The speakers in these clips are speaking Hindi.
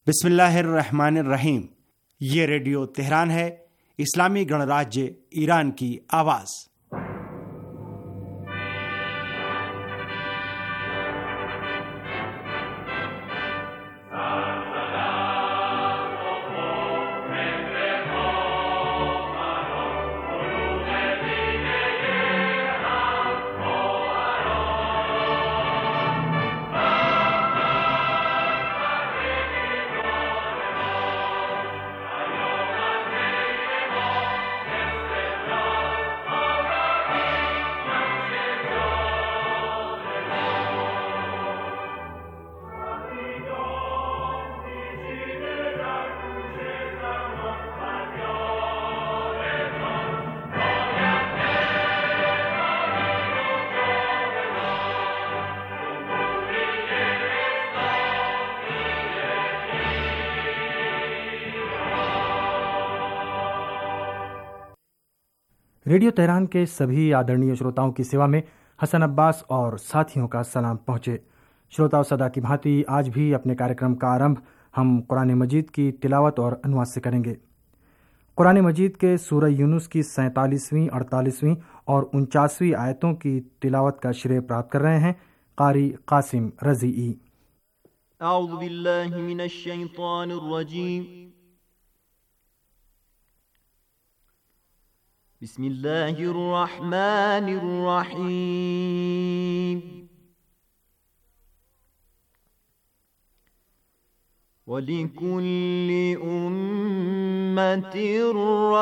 बिस्मिल्लाहिर्रहमानिर्रहीम। ये रेडियो तेहरान है, इस्लामी गणराज्य ईरान की आवाज़। रेडियो तेहरान के सभी आदरणीय श्रोताओं की सेवा में हसन अब्बास और साथियों का सलाम पहुँचे। श्रोताओं, सदा की भांति आज भी अपने कार्यक्रम का आरंभ हम कुरान मजीद की तिलावत और अनुवाद से करेंगे। कुरान मजीद के सूरह यूनुस की 47वीं, 48वीं और 49वीं आयतों की तिलावत का श्रेय प्राप्त कर रहे हैं कारी कासिम रज़ीई। अऊज़ु बिल्लाहि मिनश शैतानिर रजीम। बिस्मिल्लाहिर रहमानिर रहीम। वलिकुल्लि उम्मतिर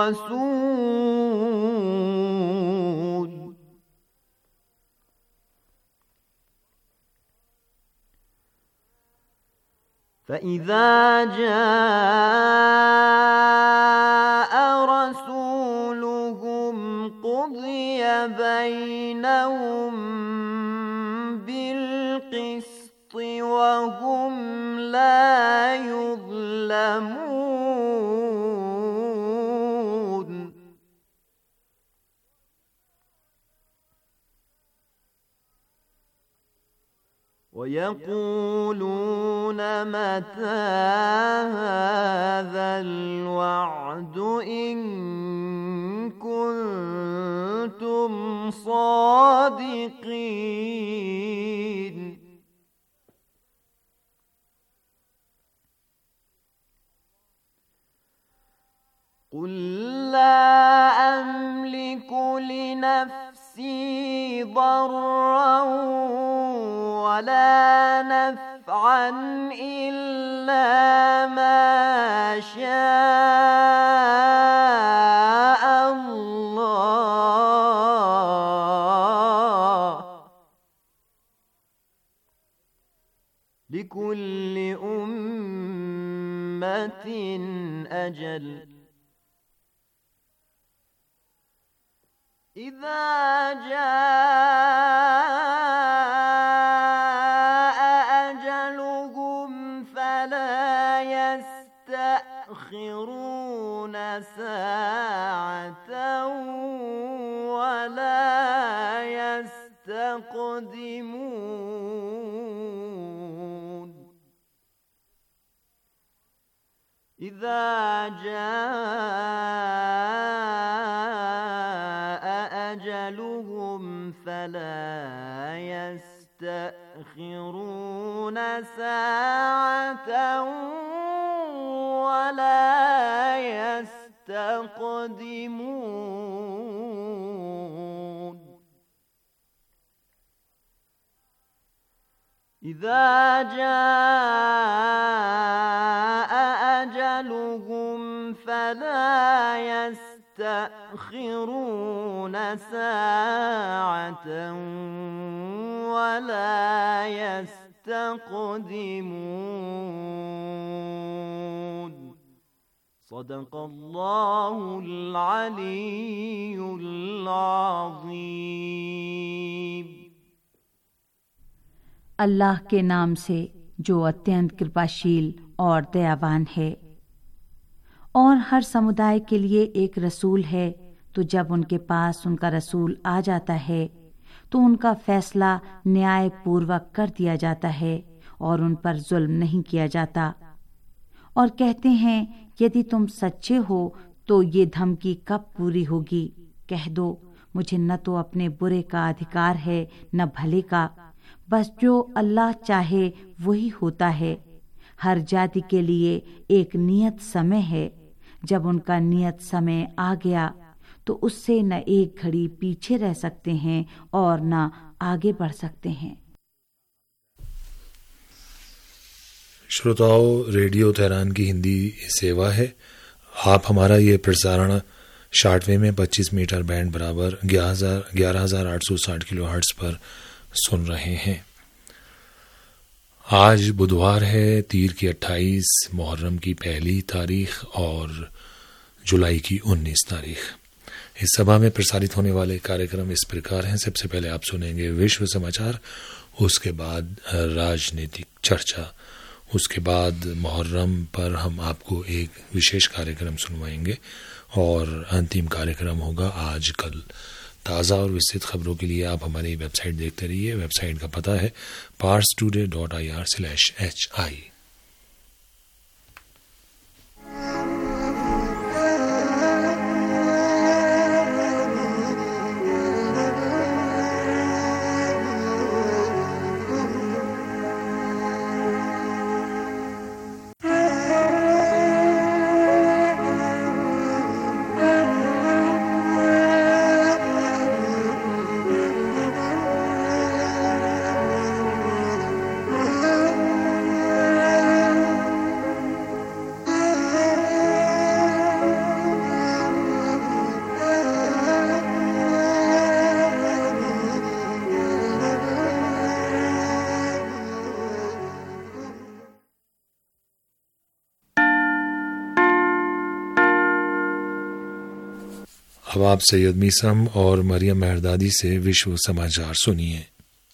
रसूल फइज़ा जाअ रसूलुहुम क़ुदिय बैनहुम बिल्क़िस्ति वहुम ला युज़्लमून। वयक़ूलून मता हाज़ल वअदु इन कुन्तुम सादिक़ीन। क़ुल ला अम्लिकु लिनफ़्सी ضرًّا ولا نفعًا إلا ما شاء الله لكل أمة أجل إذا جاء أجلهم فلا يستأخرون ساعة ولا يستقدمون إذا جاء أجلهم فلا يستأخرون ساعة ولا يستقدمون إذا جاء أجلهم فلا يستأخرون ساعة ولا يستقدمون صدق الله العلي العظيم। अल्लाह के नाम से जो अत्यंत कृपाशील और दयावान है। और हर समुदाय के लिए एक रसूल है, तो जब उनके पास उनका रसूल आ जाता है तो उनका फैसला न्याय पूर्वक कर दिया जाता है और उन पर जुल्म नहीं किया जाता। और कहते हैं, यदि तुम सच्चे हो तो ये धमकी कब पूरी होगी? कह दो, मुझे न तो अपने बुरे का अधिकार है न भले का, बस जो अल्लाह चाहे वही होता है। हर जाति के लिए एक नियत समय है, जब उनका नियत समय आ गया तो उससे न एक घड़ी पीछे रह सकते हैं और न आगे बढ़ सकते हैं। श्रोताओं, रेडियो तेहरान की हिंदी सेवा है। आप हमारा ये प्रसारण शॉर्टवेव में 25 मीटर बैंड बराबर 11,860 किलोहर्ट्ज पर सुन रहे हैं। आज बुधवार है, तीर की 28, मुहर्रम की 1 तारीख और जुलाई की 19 तारीख। इस सभा में प्रसारित होने वाले कार्यक्रम इस प्रकार हैं। सबसे पहले आप सुनेंगे विश्व समाचार, उसके बाद राजनीतिक चर्चा, उसके बाद मुहर्रम पर हम आपको एक विशेष कार्यक्रम सुनवाएंगे और अंतिम कार्यक्रम होगा आज कल। ताज़ा और विस्तृत खबरों के लिए आप हमारी वेबसाइट देखते रहिए। वेबसाइट का पता है parstoday.ir/hi। अब आप सैयद मीसम और मरियम मेहरदादी से विश्व समाचार सुनिए।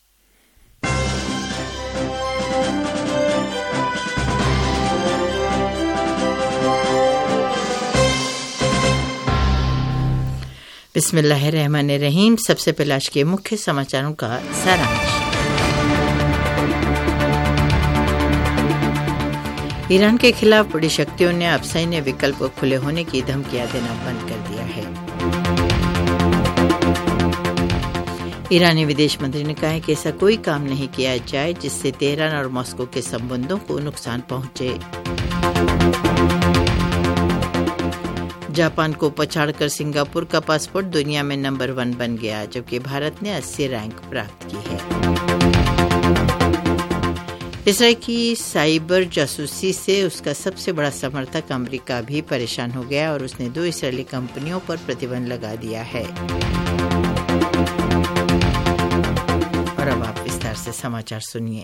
बिस्मिल्लाहिर्रहमानिर्रहीम। सबसे पहले आज के मुख्य समाचारों का सारांश। ईरान के खिलाफ बड़ी शक्तियों ने अब सैन्य विकल्प खुले होने की धमकियां देना बंद कर दिया है। ईरानी विदेश मंत्री ने कहा है कि ऐसा कोई काम नहीं किया जाए जिससे तेहरान और मॉस्को के संबंधों को नुकसान पहुंचे। जापान को पछाड़कर सिंगापुर का पासपोर्ट दुनिया में नंबर 1 बन गया, जबकि भारत ने 80 रैंक प्राप्त की है। इसराइल की साइबर जासूसी से उसका सबसे बड़ा समर्थक अमेरिका भी परेशान हो गया और उसने 2 इस्राएली कंपनियों पर प्रतिबंध लगा दिया है। और अब आप विस्तार से समाचार सुनिए।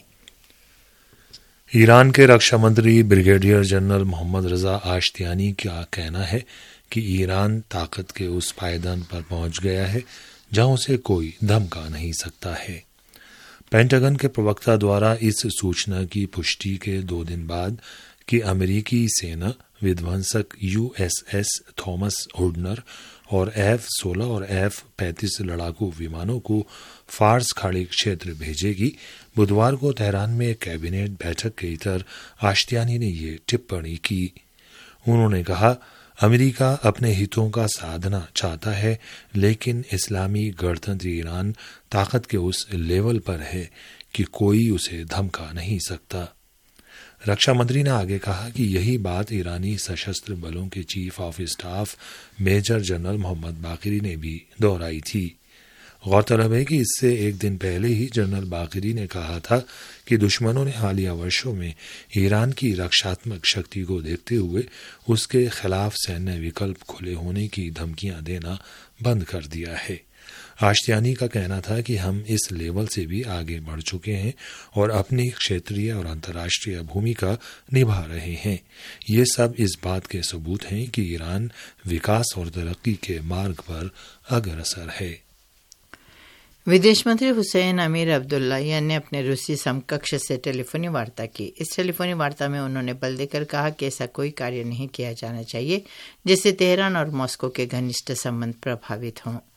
ईरान के रक्षा मंत्री brigadier general Mohammad Reza Ashtiani का कहना है कि ईरान ताकत के उस पायदान पर पहुंच गया है जहां उसे कोई धमका नहीं सकता है। पेंटागन के प्रवक्ता द्वारा इस सूचना की पुष्टि के 2 दिन बाद कि अमेरिकी सेना विध्वंसक USS थॉमस हुडनर और F-16 और F-35 लड़ाकू विमानों को फार्स खाड़ी क्षेत्र भेजेगी, बुधवार को तेहरान में एक कैबिनेट बैठक के इतर आश्तियानी ने ये टिप्पणी की। उन्होंने कहा, अमेरिका अपने हितों का साधना चाहता है, लेकिन इस्लामी गणतंत्र ईरान ताकत के उस लेवल पर है कि कोई उसे धमका नहीं सकता। रक्षा मंत्री ने आगे कहा कि यही बात ईरानी सशस्त्र बलों के chief of staff major general Mohammad Bagheri ने भी दोहराई थी। गौरतलब है कि इससे एक दिन पहले ही जनरल बाक़री ने कहा था कि दुश्मनों ने हालिया वर्षों में ईरान की रक्षात्मक शक्ति को देखते हुए उसके खिलाफ सैन्य विकल्प खुले होने की धमकियां देना बंद कर दिया है। आश्तियानी का कहना था कि हम इस लेवल से भी आगे बढ़ चुके हैं और अपनी क्षेत्रीय और अंतर्राष्ट्रीय भूमिका निभा रहे हैं। ये सब इस बात के सबूत हैं कि ईरान विकास और तरक्की के मार्ग पर अग्रसर है। विदेश मंत्री हुसैन अमीर अब्दुल्लाहियान ने अपने रूसी समकक्ष से टेलीफोनी वार्ता की। इस टेलीफोनी वार्ता में उन्होंने बल देकर कहा कि ऐसा कोई कार्य नहीं किया जाना चाहिए जिससे तेहरान और मॉस्को के घनिष्ठ संबंध प्रभावित हों।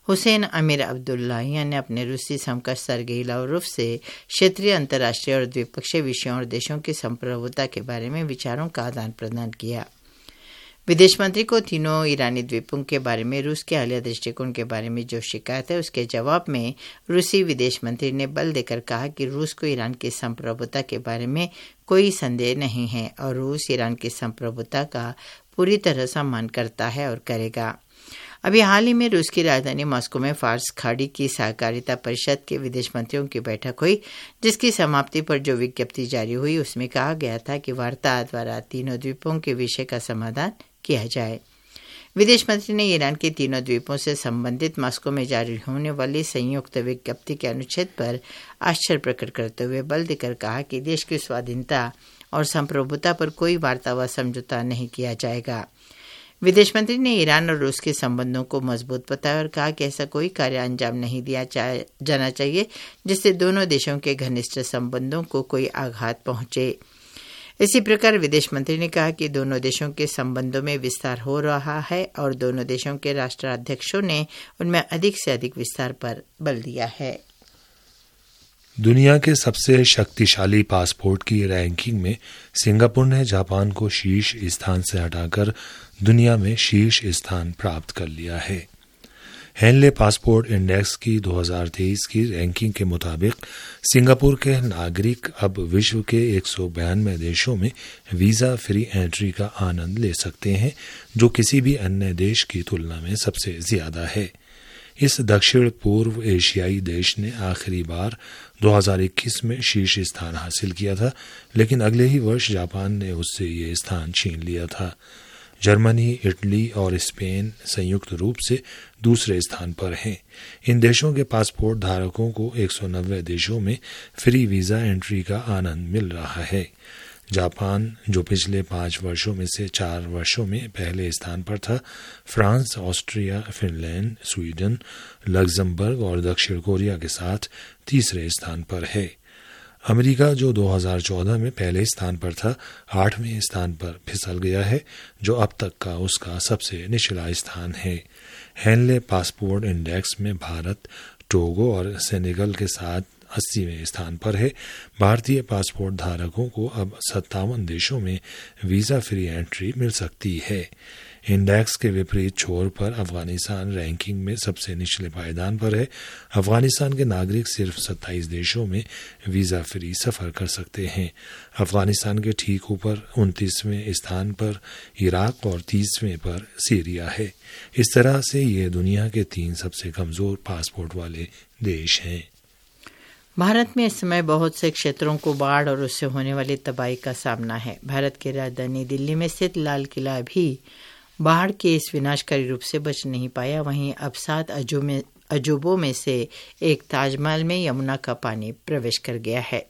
हुसैन अमीर अब्दुल्लाहियान ने अपने रूसी समकक्ष सरगेई लावरोव से क्षेत्रीय, अंतर्राष्ट्रीय और द्विपक्षीय विषयों और देशों की संप्रभुता के बारे में विचारों का आदान प्रदान किया। विदेश मंत्री को तीनों ईरानी द्वीपों के बारे में रूस के हालिया दृष्टिकोण के बारे में जो शिकायत है, उसके जवाब में रूसी विदेश मंत्री ने बल देकर कहा कि रूस को ईरान की संप्रभुता के बारे में कोई संदेह नहीं है और रूस ईरान की संप्रभुता का पूरी तरह सम्मान करता है और करेगा। अभी हाल ही में रूस की राजधानी मॉस्को में फार्स खाड़ी की सहकारिता परिषद के विदेश मंत्रियों की बैठक हुई, जिसकी समाप्ति पर जो विज्ञप्ति जारी हुई उसमें कहा गया था कि वार्ता द्वारा तीनों द्वीपों के विषय का समाधान किया जाए। विदेश मंत्री ने ईरान के तीनों द्वीपों से संबंधित मॉस्को में जारी होने वाली संयुक्त विज्ञप्ति के अनुच्छेद पर आश्चर्य प्रकट करते हुए बल देकर कहा कि देश की स्वाधीनता और संप्रभुता पर कोई वार्ता व समझौता नहीं किया जाएगा। विदेश मंत्री ने ईरान और रूस के संबंधों को मजबूत बताया और कहा कि ऐसा कोई कार्य अंजाम नहीं दिया जाना चाहिए जिससे दोनों देशों के घनिष्ठ संबंधों को कोई आघात पहुंचे। इसी प्रकार विदेश मंत्री ने कहा कि दोनों देशों के संबंधों में विस्तार हो रहा है और दोनों देशों के राष्ट्राध्यक्षों ने उनमें अधिक से अधिक विस्तार पर बल दिया है। दुनिया के सबसे शक्तिशाली पासपोर्ट की रैंकिंग में सिंगापुर ने जापान को शीर्ष स्थान से हटाकर दुनिया में शीर्ष स्थान प्राप्त कर लिया है। हेनले पासपोर्ट इंडेक्स की 2023 की रैंकिंग के मुताबिक सिंगापुर के नागरिक अब विश्व के 192 देशों में वीजा फ्री एंट्री का आनंद ले सकते हैं, जो किसी भी अन्य देश की तुलना में सबसे ज्यादा है। इस दक्षिण पूर्व एशियाई देश ने आखिरी बार 2021 में शीर्ष स्थान हासिल किया था, लेकिन अगले ही वर्ष जापान ने उससे ये स्थान छीन लिया था। जर्मनी, इटली और स्पेन संयुक्त रूप से दूसरे स्थान पर हैं। इन देशों के पासपोर्ट धारकों को 190 देशों में फ्री वीजा एंट्री का आनंद मिल रहा है। जापान, जो पिछले 5 वर्षों में से 4 वर्षों में पहले स्थान पर था, France, Austria, Finland, Sweden, Luxembourg और दक्षिण कोरिया के साथ तीसरे स्थान पर है। अमेरिका, जो 2014 में पहले स्थान पर था, 8वें स्थान पर फिसल गया है, जो अब तक का उसका सबसे निचला स्थान है। हेनले पासपोर्ट इंडेक्स में भारत, टोगो और सेनेगल के साथ 80वें स्थान पर है। भारतीय पासपोर्ट धारकों को अब 57 देशों में वीजा फ्री एंट्री मिल सकती है। इंडेक्स के विपरीत छोर पर अफगानिस्तान रैंकिंग में सबसे निचले पायदान पर है। अफगानिस्तान के नागरिक सिर्फ 27 देशों में वीजा फ्री सफर कर सकते हैं। अफगानिस्तान के ठीक ऊपर 29वें स्थान पर इराक और 30वें पर सीरिया है। इस तरह से ये दुनिया के 3 सबसे कमजोर पासपोर्ट वाले देश हैं। भारत में इस समय बहुत से क्षेत्रों को बाढ़ और उससे होने वाली तबाही का सामना है। भारत की राजधानी दिल्ली में स्थित लाल किला भी बाढ़ के इस विनाशकारी रूप से बच नहीं पाया। वहीं अब 7 अजूबों में से एक ताजमहल में यमुना का पानी प्रवेश कर गया है।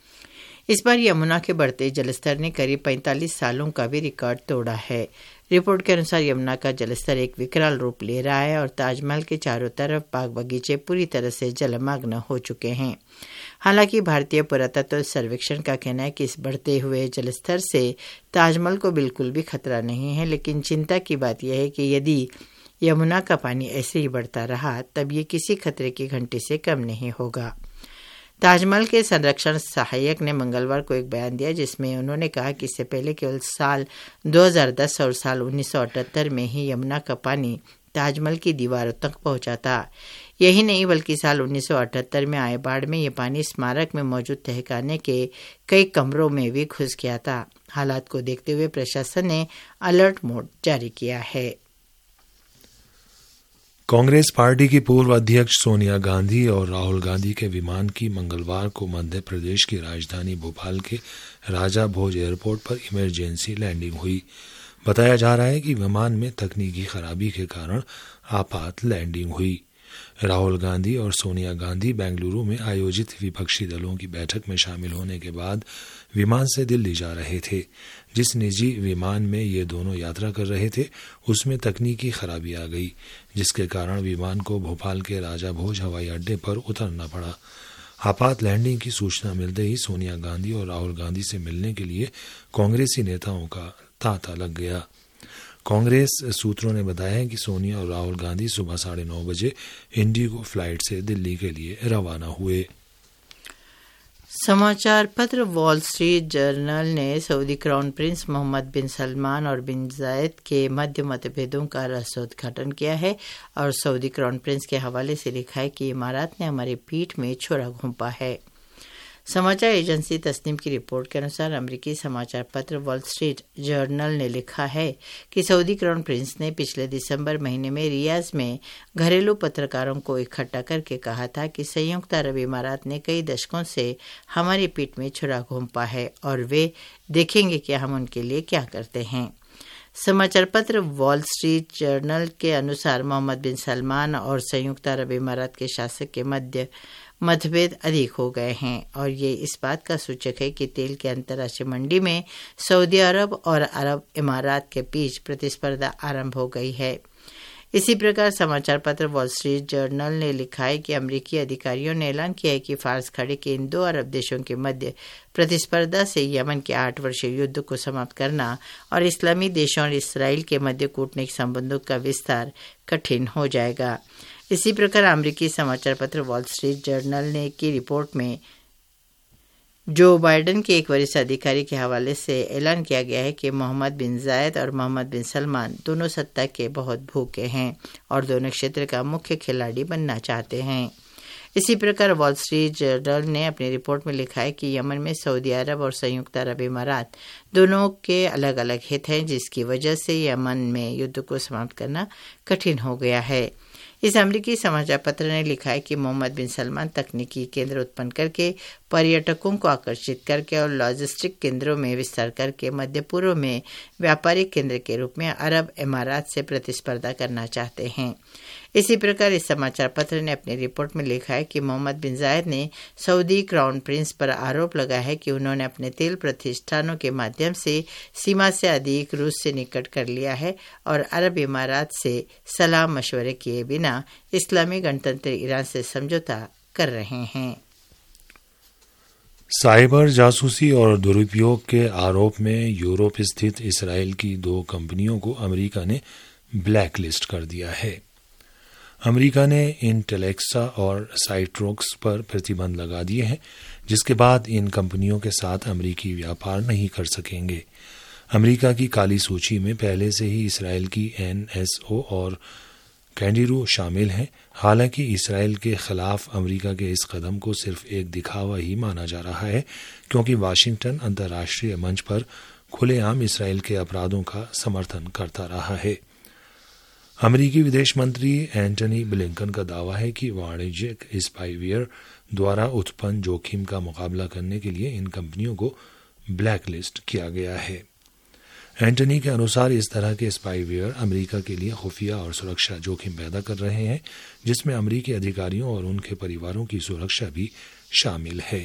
इस बार यमुना के बढ़ते जलस्तर ने करीब 45 सालों का भी रिकॉर्ड तोड़ा है। रिपोर्ट के अनुसार यमुना का जलस्तर एक विकराल रूप ले रहा है और ताजमहल के चारों तरफ बाग बगीचे पूरी तरह से जलमग्न हो चुके हैं। हालांकि भारतीय पुरातत्व सर्वेक्षण का कहना है कि इस बढ़ते हुए जलस्तर से ताजमहल को बिल्कुल भी खतरा नहीं है, लेकिन चिंता की बात यह है कि यदि यमुना का पानी ऐसे ही बढ़ता रहा तब ये किसी खतरे की घंटी से कम नहीं होगा। ताजमहल के संरक्षण सहायक ने मंगलवार को एक बयान दिया, जिसमें उन्होंने कहा कि इससे पहले केवल साल 2010 और साल 1978 में ही यमुना का पानी ताजमहल की दीवारों तक पहुंचा था। यही नहीं बल्कि साल 1978 में आए बाढ़ में ये पानी स्मारक में मौजूद तहखाने के कई कमरों में भी घुस गया था। हालात को देखते हुए प्रशासन ने अलर्ट मोड जारी किया है। कांग्रेस पार्टी की पूर्व अध्यक्ष सोनिया गांधी और राहुल गांधी के विमान की मंगलवार को मध्य प्रदेश की राजधानी भोपाल के राजा भोज एयरपोर्ट पर इमरजेंसी लैंडिंग हुई। बताया जा रहा है कि विमान में तकनीकी खराबी के कारण आपात लैंडिंग हुई। राहुल गांधी और सोनिया गांधी बेंगलुरु में आयोजित विपक्षी दलों की बैठक में शामिल होने के बाद विमान से दिल्ली जा रहे थे। जिस निजी विमान में ये दोनों यात्रा कर रहे थे उसमें तकनीकी खराबी आ गई, जिसके कारण विमान को भोपाल के राजा भोज हवाई अड्डे पर उतरना पड़ा। आपात लैंडिंग की सूचना मिलते ही सोनिया गांधी और राहुल गांधी से मिलने के लिए कांग्रेसी नेताओं का तांता लग गया। कांग्रेस सूत्रों ने बताया कि सोनिया और राहुल गांधी सुबह 9:30 बजे इंडिगो फ्लाइट से दिल्ली के लिए रवाना हुए। समाचार पत्र वॉल स्ट्रीट जर्नल ने Saudi crown prince Mohammad bin Salman और बिन जायद के मध्य मतभेदों का रहस्योद्घाटन किया है और सऊदी क्राउन प्रिंस के हवाले से लिखा है कि इमारात ने हमारी पीठ में छुरा घोंपा है। समाचार एजेंसी तस्नीम की रिपोर्ट के अनुसार अमेरिकी समाचार पत्र वॉल स्ट्रीट जर्नल ने लिखा है कि सऊदी क्राउन प्रिंस ने पिछले दिसंबर महीने में रियाज में घरेलू पत्रकारों को इकट्ठा करके कहा था कि संयुक्त अरब इमारात ने कई दशकों से हमारी पीठ में छुरा घोंपा है और वे देखेंगे कि हम उनके लिए क्या करते हैं। समाचार पत्र वॉल स्ट्रीट जर्नल के अनुसार मोहम्मद बिन सलमान और संयुक्त अरब इमारात के शासक के मध्य मतभेद अधिक हो गए हैं और ये इस बात का सूचक है कि तेल के अंतर्राष्ट्रीय मंडी में सऊदी अरब और अरब इमारात के बीच प्रतिस्पर्धा आरंभ हो गई है। इसी प्रकार समाचार पत्र वॉल स्ट्रीट जर्नल ने लिखा है कि अमेरिकी अधिकारियों ने ऐलान किया है कि फारस खाड़ी के इन 2 अरब देशों के मध्य प्रतिस्पर्धा से यमन के 8 वर्षीय युद्ध को समाप्त करना और इस्लामी देशों और इसराइल के मध्य कूटनीतिक संबंधों का विस्तार कठिन हो जाएगा। इसी प्रकार अमेरिकी समाचार पत्र वॉल स्ट्रीट जर्नल ने की रिपोर्ट में जो बाइडेन के एक वरिष्ठ अधिकारी के हवाले से ऐलान किया गया है कि मोहम्मद बिन जायद और मोहम्मद बिन सलमान दोनों सत्ता के बहुत भूखे हैं और दोनों क्षेत्र का मुख्य खिलाड़ी बनना चाहते हैं। इसी प्रकार वॉल स्ट्रीट जर्नल ने अपनी रिपोर्ट में लिखा है कि यमन में सऊदी अरब और संयुक्त अरब इमारात दोनों के अलग अलग हित हैं, जिसकी वजह से यमन में युद्ध को समाप्त करना कठिन हो गया है। इस अमेरिकी समाचार पत्र ने लिखा है कि मोहम्मद बिन सलमान तकनीकी केंद्र उत्पन्न करके पर्यटकों को आकर्षित करके और लॉजिस्टिक केंद्रों में विस्तार करके मध्य पूर्व में व्यापारिक केंद्र के रूप में अरब इमारात से प्रतिस्पर्धा करना चाहते हैं। इसी प्रकार इस समाचार पत्र ने अपनी रिपोर्ट में लिखा है कि मोहम्मद बिन जायद ने सऊदी क्राउन प्रिंस पर आरोप लगाया है कि उन्होंने अपने तेल प्रतिष्ठानों के माध्यम से सीमा से अधिक रूस से निकट कर लिया है और अरब इमारात से सलाह मशवरे किए बिना इस्लामी गणतंत्र ईरान से समझौता कर रहे हैं। साइबर जासूसी और दुरुपयोग के आरोप में यूरोप स्थित इसराइल की 2 कंपनियों को अमेरिका ने ब्लैक लिस्ट कर दिया है। अमेरिका ने इंटेलेक्सा और साइट्रोक्स पर प्रतिबंध लगा दिए हैं, जिसके बाद इन कंपनियों के साथ अमेरिकी व्यापार नहीं कर सकेंगे। अमेरिका की काली सूची में पहले से ही इसराइल की NSO और कैंडिरू शामिल हैं। हालांकि इसराइल के खिलाफ अमेरिका के इस कदम को सिर्फ एक दिखावा ही माना जा रहा है, क्योंकि वाशिंगटन अंतर्राष्ट्रीय मंच पर खुलेआम इसराइल के अपराधों का समर्थन करता रहा है। अमेरिकी विदेश मंत्री एंटनी ब्लिंकन का दावा है कि वाणिज्यिक स्पाईवेयर द्वारा उत्पन्न जोखिम का मुकाबला करने के लिए इन कंपनियों को ब्लैक लिस्ट किया गया है। एंटनी के अनुसार इस तरह के स्पाईवेयर अमेरिका के लिए खुफिया और सुरक्षा जोखिम पैदा कर रहे हैं, जिसमें अमेरिकी अधिकारियों और उनके परिवारों की सुरक्षा भी शामिल है।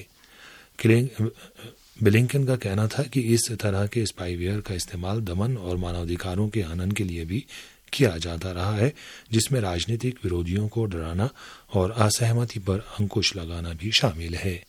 ब्लिंकन का कहना था कि इस तरह के स्पाईवेयर का इस्तेमाल दमन और मानवाधिकारों के हनन के लिए भी किया जाता रहा है, जिसमें राजनीतिक विरोधियों को डराना और असहमति पर अंकुश लगाना भी शामिल है।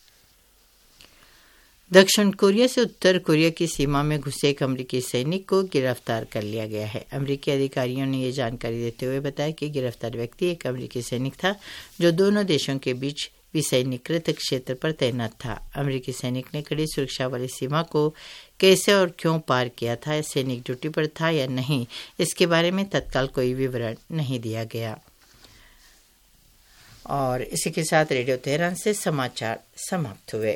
दक्षिण कोरिया से उत्तर कोरिया की सीमा में घुसे एक अमेरिकी सैनिक को गिरफ्तार कर लिया गया है। अमेरिकी अधिकारियों ने ये जानकारी देते हुए बताया कि गिरफ्तार व्यक्ति एक अमेरिकी सैनिक था जो दोनों देशों के बीच विसैन्यकृत क्षेत्र पर तैनात था। अमेरिकी सैनिक ने कड़ी सुरक्षा वाली सीमा को कैसे और क्यों पार किया था, सैनिक ड्यूटी पर था या नहीं, इसके बारे में तत्काल कोई विवरण नहीं दिया गया। और इसी के साथ रेडियो तेहरान से समाचार समाप्त हुए।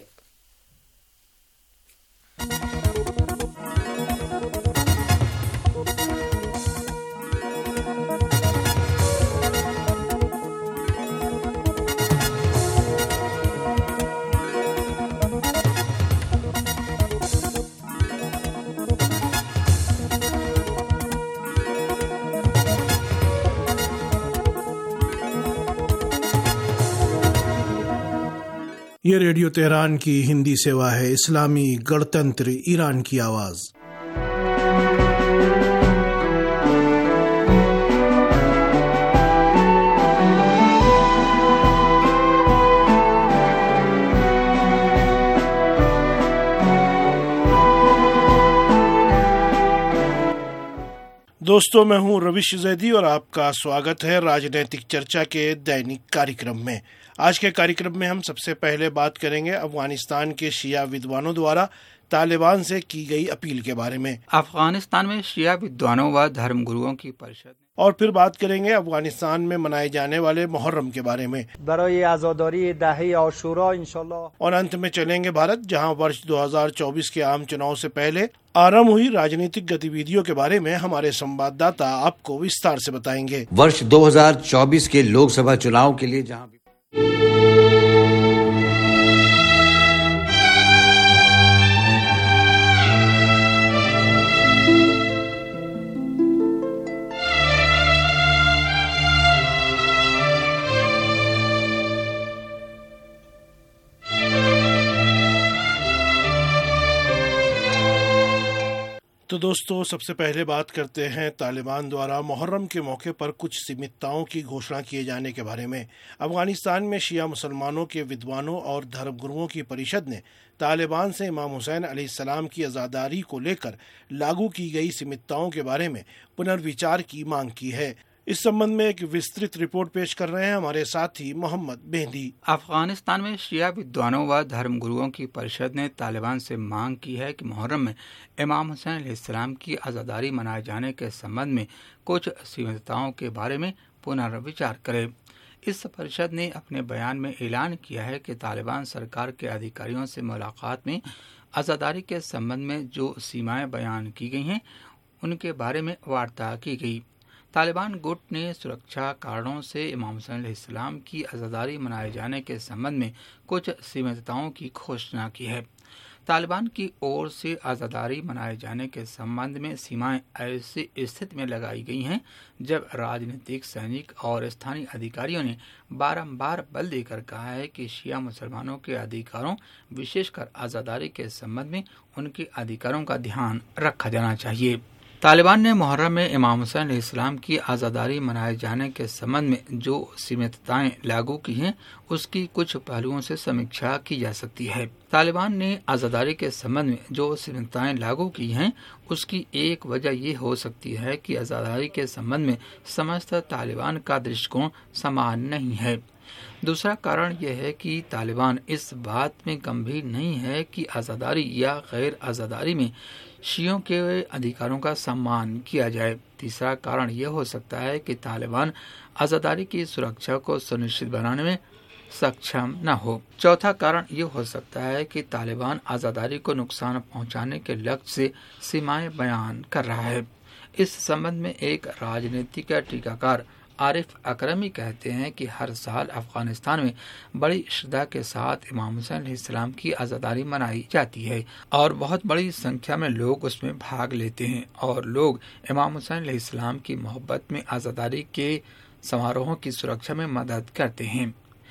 ये रेडियो तेहरान की हिंदी सेवा है। इस्लामी गणतंत्र ईरान की आवाज़। दोस्तों, मैं हूं रविश जैदी और आपका स्वागत है राजनीतिक चर्चा के दैनिक कार्यक्रम में। आज के कार्यक्रम में हम सबसे पहले बात करेंगे अफगानिस्तान के शिया विद्वानों द्वारा तालिबान से की गई अपील के बारे में। अफगानिस्तान में शिया विद्वानों व धर्मगुरुओं की परिषद। और फिर बात करेंगे अफगानिस्तान में मनाए जाने वाले मुहर्रम के बारे में। और अंत में चलेंगे भारत, जहां वर्ष 2024 के आम चुनाव से पहले आरंभ हुई राजनीतिक गतिविधियों के बारे में हमारे संवाददाता आपको विस्तार से बताएंगे। वर्ष 2024 के लोकसभा चुनाव के लिए जहां तो दोस्तों, सबसे पहले बात करते हैं तालिबान द्वारा मुहर्रम के मौके पर कुछ सीमितताओं की घोषणा किए जाने के बारे में। अफगानिस्तान में शिया मुसलमानों के विद्वानों और धर्मगुरुओं की परिषद ने तालिबान से इमाम हुसैन अलैहिस्सलाम की आज़ादारी को लेकर लागू की गई सीमितताओं के बारे में पुनर्विचार की मांग की है। इस संबंध में एक विस्तृत रिपोर्ट पेश कर रहे हैं हमारे साथी मोहम्मद बेहदी। अफगानिस्तान में शिया विद्वानों व धर्मगुरुओं की परिषद ने तालिबान से मांग की है कि मुहर्रम में इमाम हुसैन अलैहिस्सलाम की आज़ादारी मनाए जाने के संबंध में कुछ सीमितताओं के बारे में पुनर्विचार करे। इस परिषद ने अपने बयान में ऐलान किया है कि तालिबान सरकार के अधिकारियों से मुलाकात में आज़ादारी के संबंध में जो सीमाएं बयान की गई हैं उनके बारे में वार्ता की गई। तालिबान गुट ने सुरक्षा कारणों से इमाम हुसैन अलैहिस्सलाम की आज़ादारी मनाए जाने के संबंध में कुछ सीमितताओं की घोषणा की है। तालिबान की ओर से आज़ादारी मनाए जाने के संबंध में सीमाएं ऐसी स्थिति में लगाई गई हैं जब राजनीतिक, सैनिक और स्थानीय अधिकारियों ने बारंबार बल देकर कहा है कि शिया मुसलमानों के अधिकारों, विशेषकर आज़ादारी के संबंध में उनके अधिकारों का ध्यान रखा जाना चाहिए। तालिबान ने मुहर्रम में इमाम हुसैन अलैहिस्सलाम की आज़ादारी मनाए जाने के संबंध में जो सीमितताएं लागू की हैं उसकी कुछ पहलुओं से समीक्षा की जा सकती है। तालिबान ने आज़ादारी के संबंध में जो सीमितताएं लागू की हैं उसकी एक वजह ये हो सकती है कि आज़ादारी के संबंध में समस्त तालिबान का दृष्टिकोण समान नहीं है। दूसरा कारण यह है कि तालिबान इस बात में गंभीर नहीं है कि आज़ादारी या गैर आज़ादारी में शियों के अधिकारों का सम्मान किया जाए। तीसरा कारण यह हो सकता है कि तालिबान आज़ादारी की सुरक्षा को सुनिश्चित बनाने में सक्षम न हो। चौथा कारण यह हो सकता है कि तालिबान आज़ादारी को नुकसान पहुंचाने के लक्ष्य से सीमाएं बयान कर रहा है। इस संबंध में एक राजनीतिक टीकाकार आरिफ अकरमी कहते हैं कि हर साल अफगानिस्तान में बड़ी श्रद्धा के साथ इमाम हुसैन अलैहिस्सलाम की आज़ादारी मनाई जाती है और बहुत बड़ी संख्या में लोग उसमें भाग लेते हैं और लोग इमाम हुसैन अलैहिस्सलाम की मोहब्बत में आज़ादारी के समारोहों की सुरक्षा में मदद करते हैं।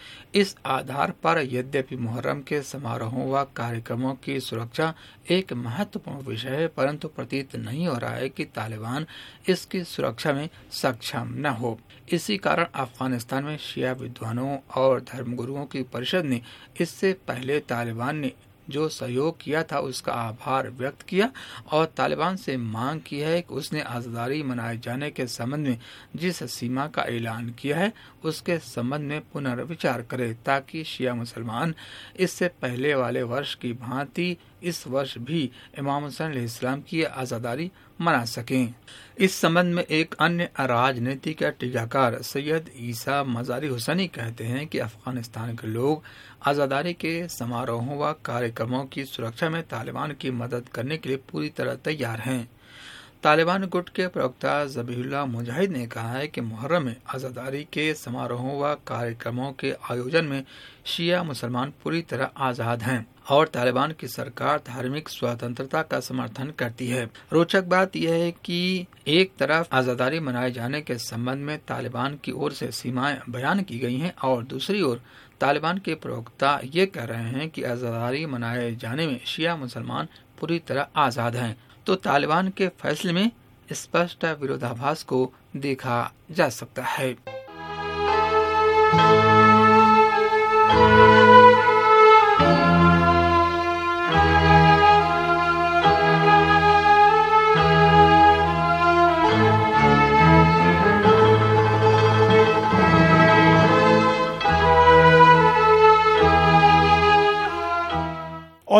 इस आधार पर यद्यपि मुहर्रम के समारोहों व कार्यक्रमों की सुरक्षा एक महत्वपूर्ण विषय है, परंतु प्रतीत नहीं हो रहा है कि तालिबान इसकी सुरक्षा में सक्षम न हो। इसी कारण अफगानिस्तान में शिया विद्वानों और धर्मगुरुओं की परिषद ने इससे पहले तालिबान ने जो सहयोग किया था उसका आभार व्यक्त किया और तालिबान से मांग की है कि उसने आज़ादारी मनाए जाने के संबंध में जिस सीमा का ऐलान किया है उसके संबंध में पुनर्विचार करे ताकि शिया मुसलमान इससे पहले वाले वर्ष की भांति इस वर्ष भी इमाम हुसैन अलैहिस्सलाम की आज़ादारी मना सकें। इस संबंध में एक अन्य राजनीतिक टीकाकार सैयद ईसा मजारी हुसैनी कहते हैं कि अफगानिस्तान के लोग आज़ादारी के समारोहों व कार्यक्रमों की सुरक्षा में तालिबान की मदद करने के लिए पूरी तरह तैयार हैं। तालिबान गुट के प्रवक्ता ज़बीहुल्लाह मुजाहिद ने कहा है कि मुहर्रम में आज़ादारी के समारोहों व कार्यक्रमों के आयोजन में शिया मुसलमान पूरी तरह आज़ाद हैं और तालिबान की सरकार धार्मिक स्वतंत्रता का समर्थन करती है। रोचक बात यह है कि एक तरफ आज़ादारी मनाए जाने के संबंध में तालिबान की ओर से सीमाएं बयान की गई हैं और दूसरी ओर तालिबान के प्रवक्ता ये कह रहे हैं कि आज़ादारी मनाए जाने में शिया मुसलमान पूरी तरह आज़ाद हैं। तो तालिबान के फैसले में स्पष्ट विरोधाभास को देखा जा सकता है।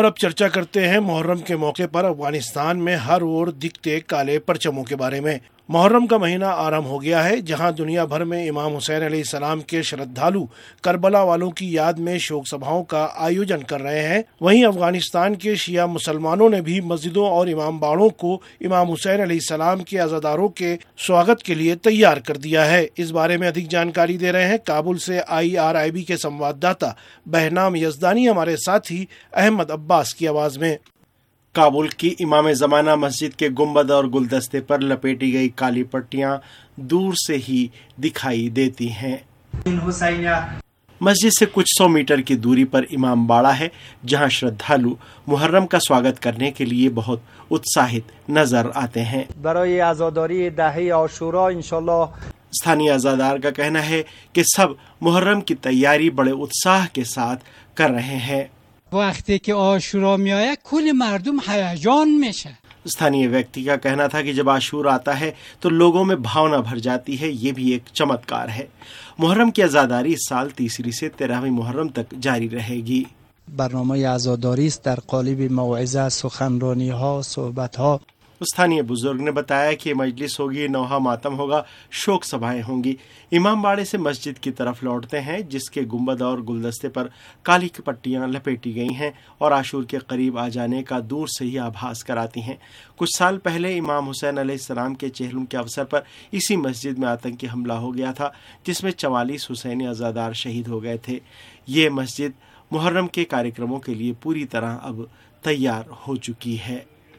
और अब चर्चा करते हैं मुहर्रम के मौके पर अफगानिस्तान में हर ओर दिखते काले परचमों के बारे में। मुहर्रम का महीना आरंभ हो गया है, जहां दुनिया भर में इमाम हुसैन अलैहिस्सलाम के श्रद्धालु करबला वालों की याद में शोक सभाओं का आयोजन कर रहे हैं। वहीं अफगानिस्तान के शिया मुसलमानों ने भी मस्जिदों और इमाम बाड़ों को इमाम हुसैन अलैहिस्सलाम के अज़ादारों के स्वागत के लिए तैयार कर दिया है। इस बारे में अधिक जानकारी दे रहे हैं काबुल से IRIB के संवाददाता बहनाम यजदानी हमारे साथी अहमद अब्बास की आवाज में। काबुल की इमाम ज़माना मस्जिद के गुंबद और गुलदस्ते पर लपेटी गई काली पट्टियां दूर से ही दिखाई देती हैं। मस्जिद से कुछ 100 मीटर की दूरी पर इमाम बाड़ा है, जहां श्रद्धालु मुहर्रम का स्वागत करने के लिए बहुत उत्साहित नजर आते हैं। स्थानीय अज़ादार का कहना है कि सब मुहर्रम की तैयारी बड़े उत्साह के साथ कर रहे हैं। वक्ती के आशुरा में आया कुल मर्दम हयाजान में है। स्थानीय व्यक्ति का कहना था कि जब आशूरा आता है तो लोगों में भावना भर जाती है। ये भी एक चमत्कार है। मुहर्रम की आज़ादारी इस साल 3री से 13वीं मुहर्रम तक जारी रहेगी। बरनामे आज़ादारी در قالب موعظه سخنرانی ها صحبت ها। स्थानीय बुजुर्ग ने बताया कि मजलिस होगी, नौहा मातम होगा, शोक सभाएं होंगी। इमाम बाड़े से मस्जिद की तरफ लौटते हैं, जिसके गुंबद और गुलदस्ते पर काली की पट्टियां लपेटी गई हैं और आशूर के करीब आ जाने का दूर से ही आभास कराती हैं। कुछ साल पहले इमाम हुसैन अलैहिस्सलाम के चेहलुम के अवसर पर इसी मस्जिद में आतंकी हमला हो गया था, जिसमें 44 हुसैनी अज़ादार शहीद हो गए थे। ये मस्जिद मुहर्रम के कार्यक्रमों के लिए पूरी तरह अब तैयार हो चुकी है।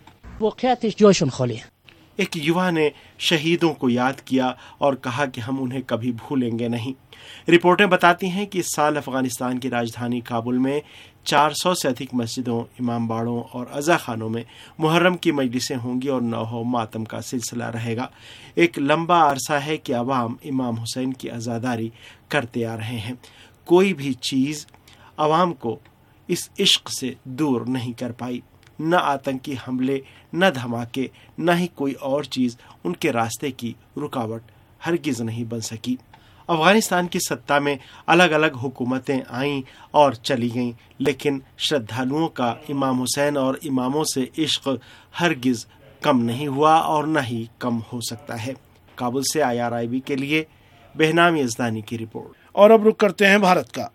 एक युवा ने शहीदों को याद किया और कहा कि हम उन्हें कभी भूलेंगे नहीं। रिपोर्टें बताती हैं कि इस साल अफगानिस्तान की राजधानी काबुल में 400 से अधिक मस्जिदों, इमाम बाड़ों और अज़ा खानों में मुहर्रम की मजलिसें होंगी और नौहो मातम का सिलसिला रहेगा। एक लंबा अरसा है कि अवाम इमाम हुसैन की अज़ादारी करते आ रहे हैं। कोई भी चीज़ अवाम को इस इश्क से दूर नहीं कर पाई। न आतंकी हमले, न धमाके, न ही कोई और चीज़ उनके रास्ते की रुकावट हरगिज़ नहीं बन सकी। अफगानिस्तान की सत्ता में अलग अलग हुकूमतें आईं और चली गईं, लेकिन श्रद्धालुओं का इमाम हुसैन और इमामों से इश्क हरगिज़ कम नहीं हुआ और न ही कम हो सकता है। काबुल से IRIB के लिए बहनाम यजदानी की रिपोर्ट। और अब रुक करते हैं भारत का।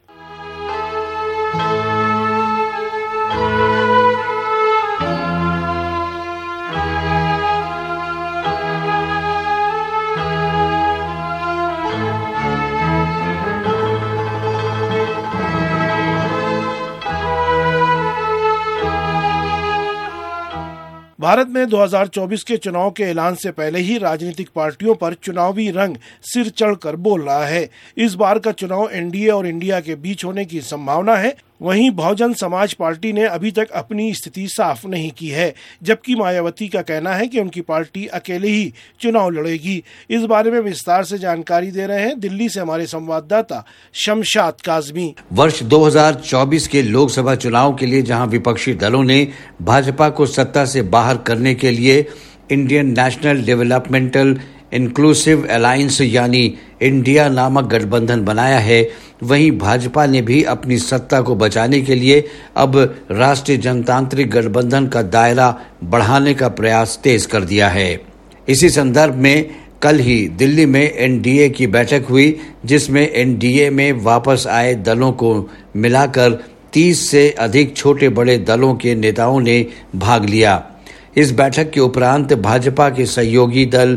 भारत में 2024 के चुनाव के ऐलान से पहले ही राजनीतिक पार्टियों पर चुनावी रंग सिर चढ़कर बोल रहा है। इस बार का चुनाव NDA और इंडिया के बीच होने की संभावना है। वहीं बहुजन समाज पार्टी ने अभी तक अपनी स्थिति साफ नहीं की है, जबकि मायावती का कहना है कि उनकी पार्टी अकेले ही चुनाव लड़ेगी। इस बारे में विस्तार से जानकारी दे रहे हैं दिल्ली से हमारे संवाददाता शमशाद काज़मी। वर्ष 2024 के लोकसभा चुनाव के लिए जहां विपक्षी दलों ने भाजपा को सत्ता से बाहर करने के लिए Indian National Developmental Inclusive Alliance यानी इंडिया नामक गठबंधन बनाया है, वहीं भाजपा ने भी अपनी सत्ता को बचाने के लिए अब राष्ट्रीय जनतांत्रिक गठबंधन का दायरा बढ़ाने का प्रयास तेज कर दिया है। इसी संदर्भ में कल ही दिल्ली में NDA की बैठक हुई, जिसमें NDA में वापस आए दलों को मिलाकर 30 से अधिक छोटे बड़े दलों के नेताओं ने भाग लिया। इस बैठक के उपरांत भाजपा के सहयोगी दल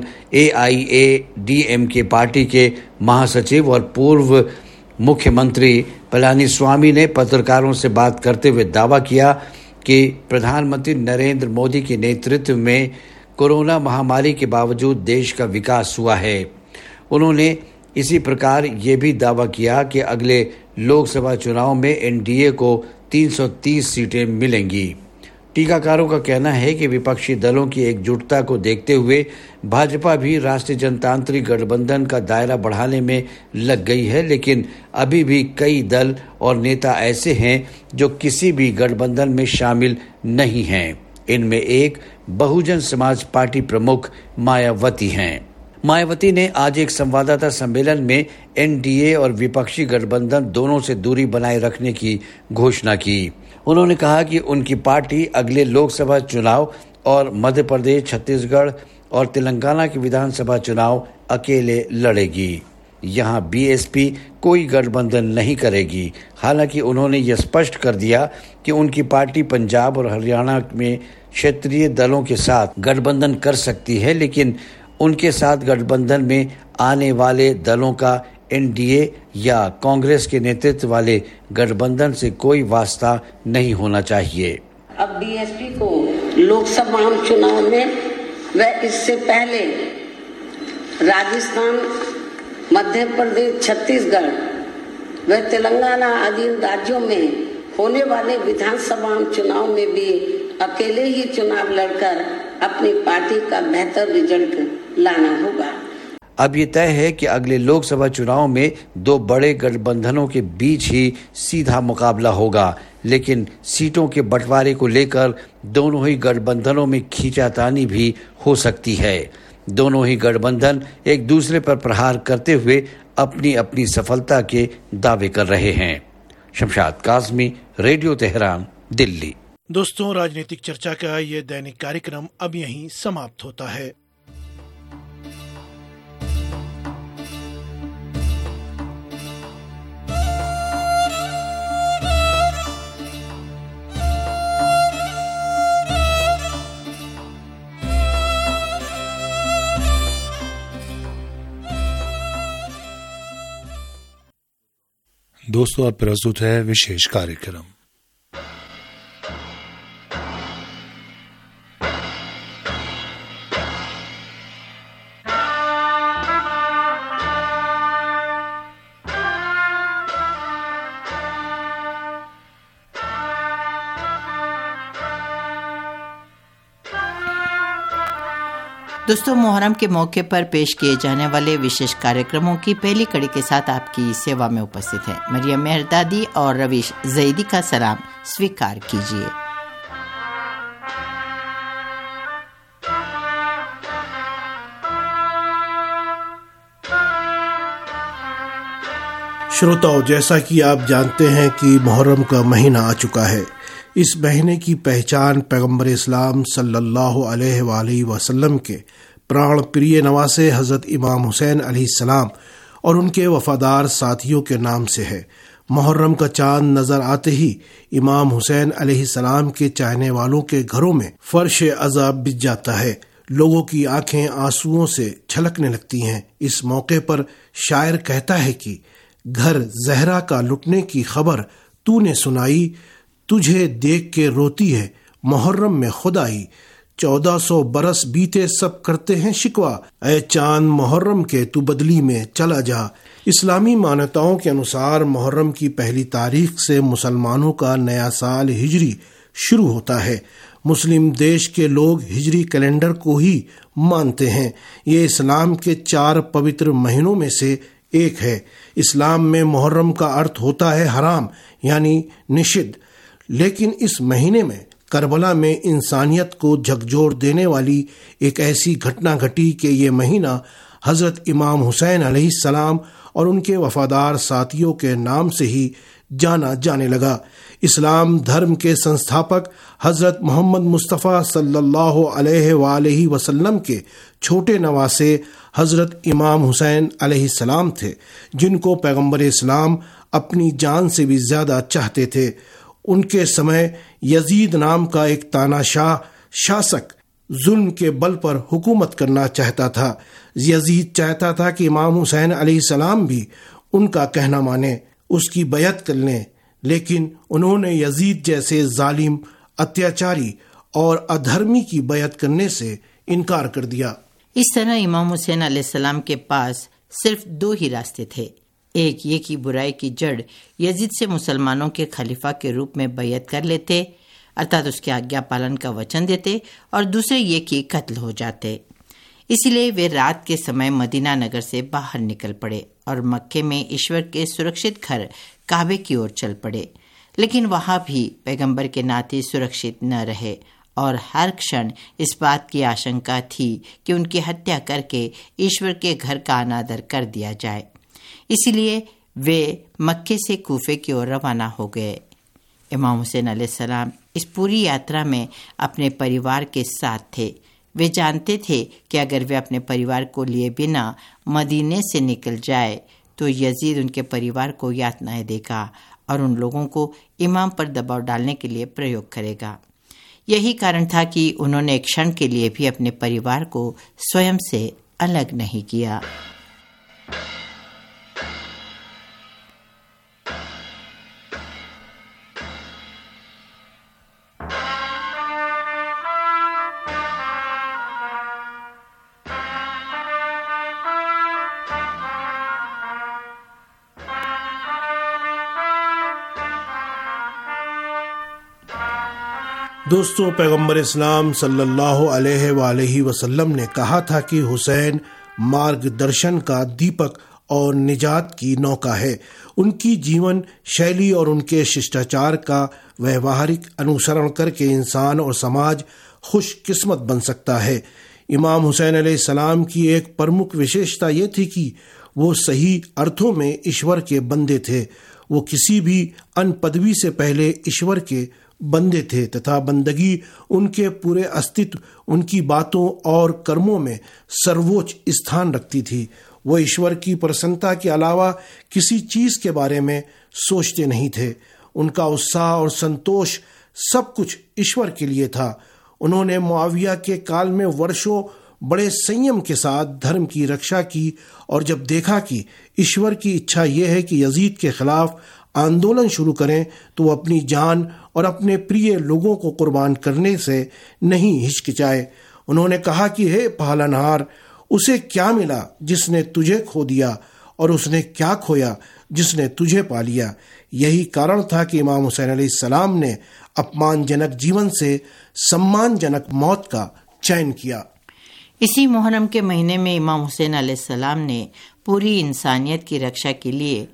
AIADMK पार्टी के महासचिव और पूर्व मुख्यमंत्री पलानीस्वामी ने पत्रकारों से बात करते हुए दावा किया कि प्रधानमंत्री नरेंद्र मोदी के नेतृत्व में कोरोना महामारी के बावजूद देश का विकास हुआ है। उन्होंने इसी प्रकार ये भी दावा किया कि अगले लोकसभा चुनाव में NDA को 330 सीटें मिलेंगी। टीकाकारों का कहना है कि विपक्षी दलों की एकजुटता को देखते हुए भाजपा भी राष्ट्रीय जनतांत्रिक गठबंधन का दायरा बढ़ाने में लग गई है, लेकिन अभी भी कई दल और नेता ऐसे हैं जो किसी भी गठबंधन में शामिल नहीं हैं। इनमें एक बहुजन समाज पार्टी प्रमुख मायावती हैं। मायावती ने आज एक संवाददाता सम्मेलन में NDA और विपक्षी गठबंधन दोनों से दूरी बनाए रखने की घोषणा की। उन्होंने कहा कि उनकी पार्टी अगले लोकसभा चुनाव और मध्य प्रदेश, छत्तीसगढ़ और तेलंगाना के विधानसभा चुनाव अकेले लड़ेगी। यहाँ बीएसपी कोई गठबंधन नहीं करेगी। हालांकि उन्होंने यह स्पष्ट कर दिया कि उनकी पार्टी पंजाब और हरियाणा में क्षेत्रीय दलों के साथ गठबंधन कर सकती है, लेकिन उनके साथ गठबंधन में आने वाले दलों का एनडीए या कांग्रेस के नेतृत्व वाले गठबंधन से कोई वास्ता नहीं होना चाहिए। अब बीएसपी को लोकसभा चुनाव में व इससे पहले राजस्थान, मध्य प्रदेश, छत्तीसगढ़ व तेलंगाना आदि राज्यों में होने वाले विधानसभा चुनाव में भी अकेले ही चुनाव लड़कर अपनी पार्टी का बेहतर रिजल्ट लाना होगा। अब ये तय है कि अगले लोकसभा चुनाव में दो बड़े गठबंधनों के बीच ही सीधा मुकाबला होगा, लेकिन सीटों के बंटवारे को लेकर दोनों ही गठबंधनों में खींचातानी भी हो सकती है। दोनों ही गठबंधन एक दूसरे पर प्रहार करते हुए अपनी अपनी सफलता के दावे कर रहे हैं। Shamshad Kazmi, radio Tehran, Delhi. दोस्तों, राजनीतिक चर्चा का ये दैनिक कार्यक्रम अब यहीं समाप्त होता है। दोस्तों, अब प्रस्तुत है विशेष कार्यक्रम। दोस्तों, मुहर्रम के मौके पर पेश किए जाने वाले विशेष कार्यक्रमों की पहली कड़ी के साथ आपकी सेवा में उपस्थित है मरियम मेहरदादी और रवीश जैदी का सलाम स्वीकार कीजिए। श्रोताओं, जैसा कि आप जानते हैं कि मुहर्रम का महीना आ चुका है। इस महीने की पहचान पैगंबर इस्लाम सल्लल्लाहु अलैहि वसल्लम के प्राण प्रिय नवासे हज़रत इमाम हुसैन अलैहिस्सलाम और उनके वफादार साथियों के नाम से है। मुहर्रम का चांद नजर आते ही इमाम हुसैन अलैहिस्सलाम के चाहने वालों के घरों में फर्श अज़ाब बिछ जाता है। लोगों की आंखें आंसुओं से छलकने लगती हैं। इस मौके पर शायर कहता है कि घर जहरा का लुटने की खबर तूने सुनाई, तुझे देख के रोती है मुहर्रम में खुदाई। 1400 बरस बीते सब करते हैं शिकवा, ऐ चांद मुहर्रम के तू बदली में चला जा। इस्लामी मान्यताओं के अनुसार मुहर्रम की पहली तारीख से मुसलमानों का नया साल हिजरी शुरू होता है। मुस्लिम देश के लोग हिजरी कैलेंडर को ही मानते हैं। ये इस्लाम के 4 पवित्र महीनों में से एक है। इस्लाम में मुहर्रम का अर्थ होता है हराम, यानी निषिद्ध। लेकिन इस महीने में करबला में इंसानियत को झकझोर देने वाली एक ऐसी घटना घटी कि ये महीना हज़रत इमाम हुसैन अलैहिस्सलाम और उनके वफादार साथियों के नाम से ही जाना जाने लगा। इस्लाम धर्म के संस्थापक हज़रत मोहम्मद मुस्तफ़ा सल्लल्लाहु अलैहि वसल्लम के छोटे नवासे हज़रत इमाम हुसैन अलैहिस्सलाम थे, जिनको पैगंबर इस्लाम अपनी जान से भी ज़्यादा चाहते थे। उनके समय यजीद नाम का एक तानाशाह शासक जुल्म के बल पर हुकूमत करना चाहता था। यजीद चाहता था कि इमाम हुसैन अलैहिस्सलाम भी उनका कहना माने, उसकी बैयत कर लें, लेकिन उन्होंने यजीद जैसे जालिम, अत्याचारी और अधर्मी की बैयत करने से इनकार कर दिया। इस तरह इमाम हुसैन अलैहिस्सलाम के पास सिर्फ 2 ही रास्ते थे। एक ये कि बुराई की जड़ यजीद से मुसलमानों के खलीफा के रूप में बैयत कर लेते, अर्थात उसके आज्ञा पालन का वचन देते, और दूसरे ये कि कत्ल हो जाते। इसलिए वे रात के समय मदीना नगर से बाहर निकल पड़े और मक्के में ईश्वर के सुरक्षित घर काबे की ओर चल पड़े। लेकिन वहां भी पैगंबर के नाते सुरक्षित न रहे और हर क्षण इस बात की आशंका थी कि उनकी हत्या करके ईश्वर के घर का अनादर कर दिया जाए। इसलिए वे मक्के से कूफे की ओर रवाना हो गए। इमाम हुसैन अलैहिस्सलाम इस पूरी यात्रा में अपने परिवार के साथ थे। वे जानते थे कि अगर वे अपने परिवार को लिए बिना मदीने से निकल जाए तो यजीद उनके परिवार को यातनाएं देगा और उन लोगों को इमाम पर दबाव डालने के लिए प्रयोग करेगा। यही कारण था कि उन्होंने एक क्षण के लिए भी अपने परिवार को स्वयं से अलग नहीं किया। दोस्तों, पैगंबर इस्लाम सल्लल्लाहु अलैहि वसल्लम ने कहा था कि हुसैन मार्गदर्शन का दीपक और निजात की नौका है। उनकी जीवन शैली और उनके शिष्टाचार का व्यवहारिक अनुसरण करके इंसान और समाज खुशकिस्मत बन सकता है। इमाम हुसैन अलैहिस्सलाम की एक प्रमुख विशेषता ये थी कि वो सही अर्थों में ईश्वर के बंदे थे। वो किसी भी अन्य पदवी से पहले ईश्वर के बंदे थे तथा बंदगी उनके पूरे अस्तित्व, उनकी बातों और कर्मों में सर्वोच्च स्थान रखती थी। वो ईश्वर की प्रसन्नता के अलावा किसी चीज के बारे में सोचते नहीं थे। उनका उत्साह और संतोष सब कुछ ईश्वर के लिए था। उन्होंने मुआविया के काल में वर्षों बड़े संयम के साथ धर्म की रक्षा की और जब देखा कि ईश्वर की इच्छा यह है कि यजीद के खिलाफ आंदोलन शुरू करें तो वो अपनी जान और अपने प्रिय लोगों को कुर्बान करने से नहीं हिचकिचाए। उन्होंने कहा कि हे पालनहार, उसे क्या मिला जिसने तुझे खो दिया और उसने क्या खोया जिसने तुझे पा लिया। यही कारण था कि इमाम हुसैन अलैहिस्सलाम ने अपमानजनक जीवन से सम्मानजनक मौत का चयन किया। इसी मुहर्रम के महीने में इमाम हुसैन अलैहिस्सलाम ने पूरी इंसानियत की रक्षा के लिए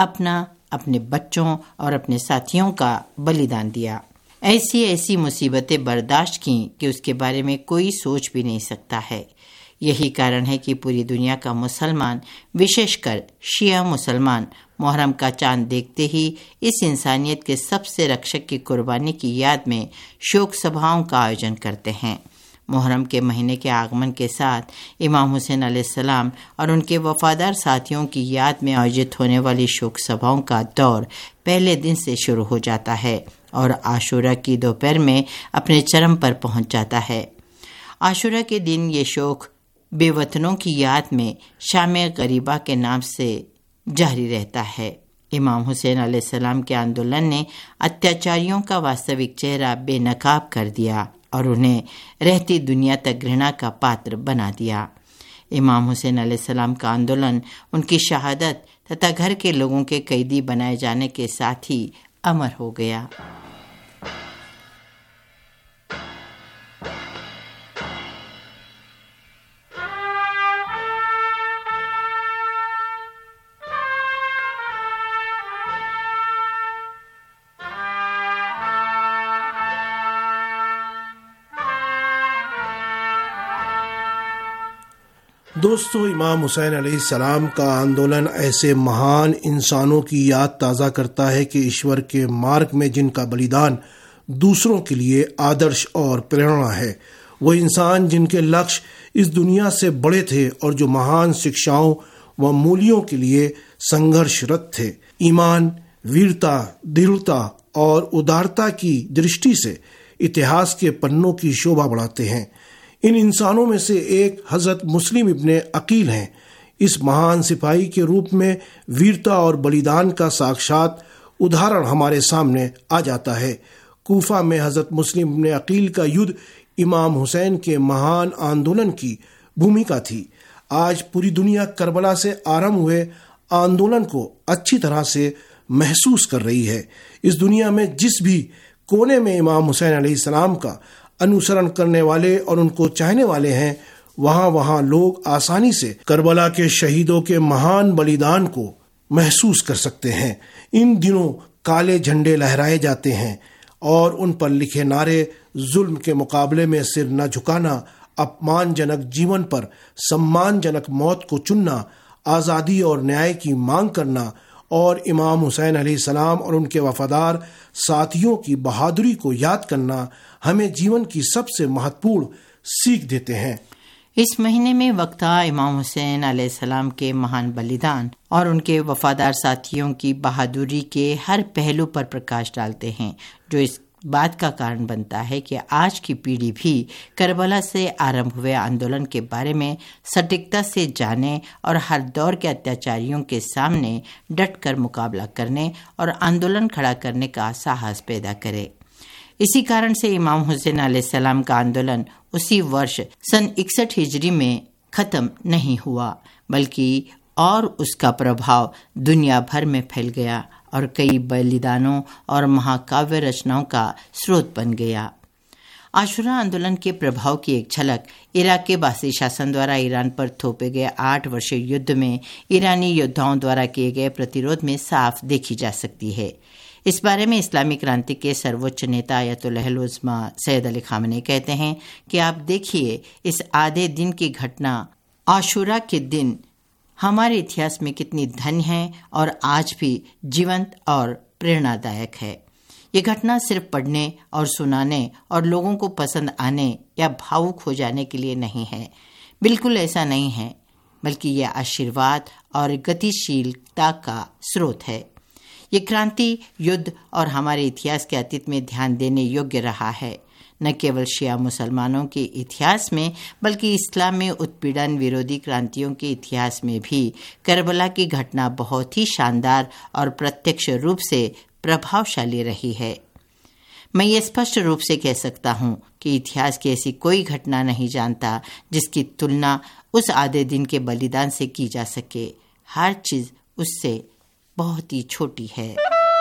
अपने बच्चों और अपने साथियों का बलिदान दिया। ऐसी मुसीबतें बर्दाश्त की कि उसके बारे में कोई सोच भी नहीं सकता है। यही कारण है कि पूरी दुनिया का मुसलमान, विशेषकर शिया मुसलमान, मुहर्रम का चांद देखते ही इस इंसानियत के सबसे रक्षक की कुर्बानी की याद में शोक सभाओं का आयोजन करते हैं। मुहर्रम के महीने के आगमन के साथ इमाम हुसैन अलैहिस्सलाम और उनके वफादार साथियों की याद में आयोजित होने वाली शोक सभाओं का दौर पहले दिन से शुरू हो जाता है और आशूरा की दोपहर में अपने चरम पर पहुंच जाता है। आशूरा के दिन ये शोक बेवतनों की याद में शाम गरीबा के नाम से जारी रहता है। इमाम हुसैन अलैहिस्सलाम के आंदोलन ने अत्याचारियों का वास्तविक चेहरा बेनकाब कर दिया और उन्हें रहती दुनिया तक घृणा का पात्र बना दिया। इमाम हुसैन अलैहिस्सलाम का आंदोलन उनकी शहादत तथा घर के लोगों के कैदी बनाए जाने के साथ ही अमर हो गया। दोस्तों, इमाम हुसैन अलैहिस्सलाम का आंदोलन ऐसे महान इंसानों की याद ताज़ा करता है कि ईश्वर के मार्ग में जिनका बलिदान दूसरों के लिए आदर्श और प्रेरणा है। वो इंसान जिनके लक्ष्य इस दुनिया से बड़े थे और जो महान शिक्षाओं व मूल्यों के लिए संघर्षरत थे। ईमान, वीरता, दृढ़ता और उदारता की दृष्टि से इतिहास के पन्नों की शोभा बढ़ाते हैं। इन इंसानों में से एक हजरत मुस्लिम इब्ने अकील हैं। इस महान सिपाही के रूप में वीरता और बलिदान का साक्षात उदाहरण हमारे सामने आ जाता है। कूफा में हजरत मुस्लिम इब्ने अकील का युद्ध इमाम हुसैन के महान आंदोलन की भूमिका थी। आज पूरी दुनिया करबला से आरंभ हुए आंदोलन को अच्छी तरह से महसूस कर रही है। इस दुनिया में जिस भी कोने में इमाम हुसैन अलैहिस्सलाम का अनुसरण करने वाले और उनको चाहने वाले हैं, वहाँ लोग आसानी से करबला के शहीदों के महान बलिदान को महसूस कर सकते हैं। इन दिनों काले झंडे लहराए जाते हैं और उन पर लिखे नारे जुल्म के मुकाबले में सिर न झुकाना, अपमानजनक जीवन पर सम्मानजनक मौत को चुनना, आज़ादी और न्याय की मांग करना और इमाम हुसैन अलैहिस्सलाम और उनके वफादार साथियों की बहादुरी को याद करना हमें जीवन की सबसे महत्वपूर्ण सीख देते हैं। इस महीने में वक्ता इमाम हुसैन अलैहिस्सलाम के महान बलिदान और उनके वफादार साथियों की बहादुरी के हर पहलू पर प्रकाश डालते हैं, जो इस बात का कारण बनता है कि आज की पीढ़ी भी करबला से आरंभ हुए आंदोलन के बारे में सटीकता से जाने और हर दौर के अत्याचारियों के सामने डटकर मुकाबला करने और आंदोलन खड़ा करने का साहस पैदा करे। इसी कारण से इमाम हुसैन अलैहिस्सलाम का आंदोलन उसी वर्ष सन 61 हिजरी में खत्म नहीं हुआ, बल्कि और उसका प्रभाव दुनिया भर में फैल गया और कई बलिदानों और महाकाव्य रचनाओं का स्रोत बन गया। आशुरा आंदोलन के प्रभाव की एक झलक इराक के बासी शासन द्वारा ईरान पर थोपे गए 8 वर्षीय युद्ध में ईरानी योद्धाओं द्वारा किए गए प्रतिरोध में साफ देखी जा सकती है। इस बारे में इस्लामी क्रांति के सर्वोच्च नेता अयतुल्लाह उज़्मा सैयद अली खामेनी कहते हैं कि आप देखिए, इस आधे दिन की घटना आशुरा के दिन हमारे इतिहास में कितनी धन्य है और आज भी जीवंत और प्रेरणादायक है। ये घटना सिर्फ पढ़ने और सुनाने और लोगों को पसंद आने या भावुक हो जाने के लिए नहीं है, बिल्कुल ऐसा नहीं है, बल्कि यह आशीर्वाद और गतिशीलता का स्रोत है। ये क्रांति, युद्ध और हमारे इतिहास के अतीत में ध्यान देने योग्य रहा है, न केवल शिया मुसलमानों के इतिहास में बल्कि इस्लाम में उत्पीड़न विरोधी क्रांतियों के इतिहास में भी करबला की घटना बहुत ही शानदार और प्रत्यक्ष रूप से प्रभावशाली रही है। मैं ये स्पष्ट रूप से कह सकता हूँ कि इतिहास की ऐसी कोई घटना नहीं जानता जिसकी तुलना उस आधे दिन के बलिदान से की जा सके। हर चीज उससे बहुत ही छोटी है।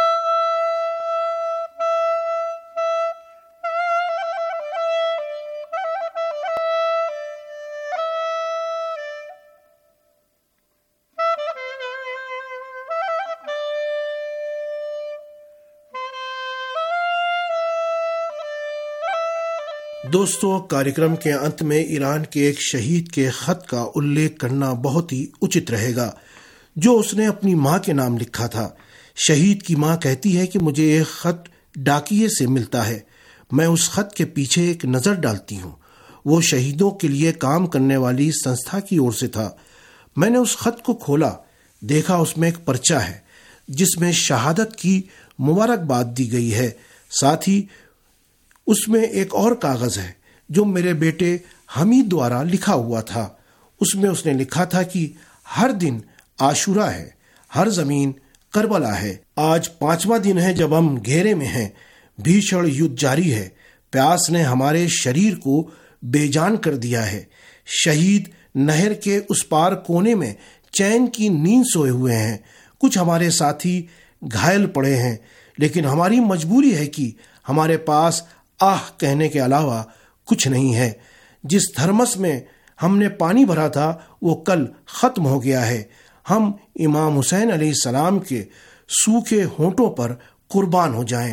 दोस्तों, कार्यक्रम के अंत में ईरान के एक शहीद के खत का उल्लेख करना बहुत ही उचित रहेगा, जो उसने अपनी माँ के नाम लिखा था। शहीद की माँ कहती है कि मुझे एक खत डाकिये से मिलता है। मैं उस खत के पीछे एक नज़र डालती हूँ। वो शहीदों के लिए काम करने वाली संस्था की ओर से था। मैंने उस खत को खोला, देखा उसमें एक पर्चा है जिसमें शहादत की मुबारकबाद दी गई है। साथ ही उसमें एक और कागज़ है जो मेरे बेटे हमीद द्वारा लिखा हुआ था। उसमें उसने लिखा था कि हर दिन आशुरा है, हर जमीन करबला है। आज 5वां दिन है जब हम घेरे में हैं। भीषण युद्ध जारी है। प्यास ने हमारे शरीर को बेजान कर दिया है। शहीद नहर के उस पार कोने में चैन की नींद सोए हुए हैं। कुछ हमारे साथी घायल पड़े हैं, लेकिन हमारी मजबूरी है कि हमारे पास आह कहने के अलावा कुछ नहीं है। जिस थर्मस में हमने पानी भरा था वो कल खत्म हो गया है। हम इमाम हुसैन अलैहिस्सलाम के सूखे होंठों पर कुर्बान हो जाएं।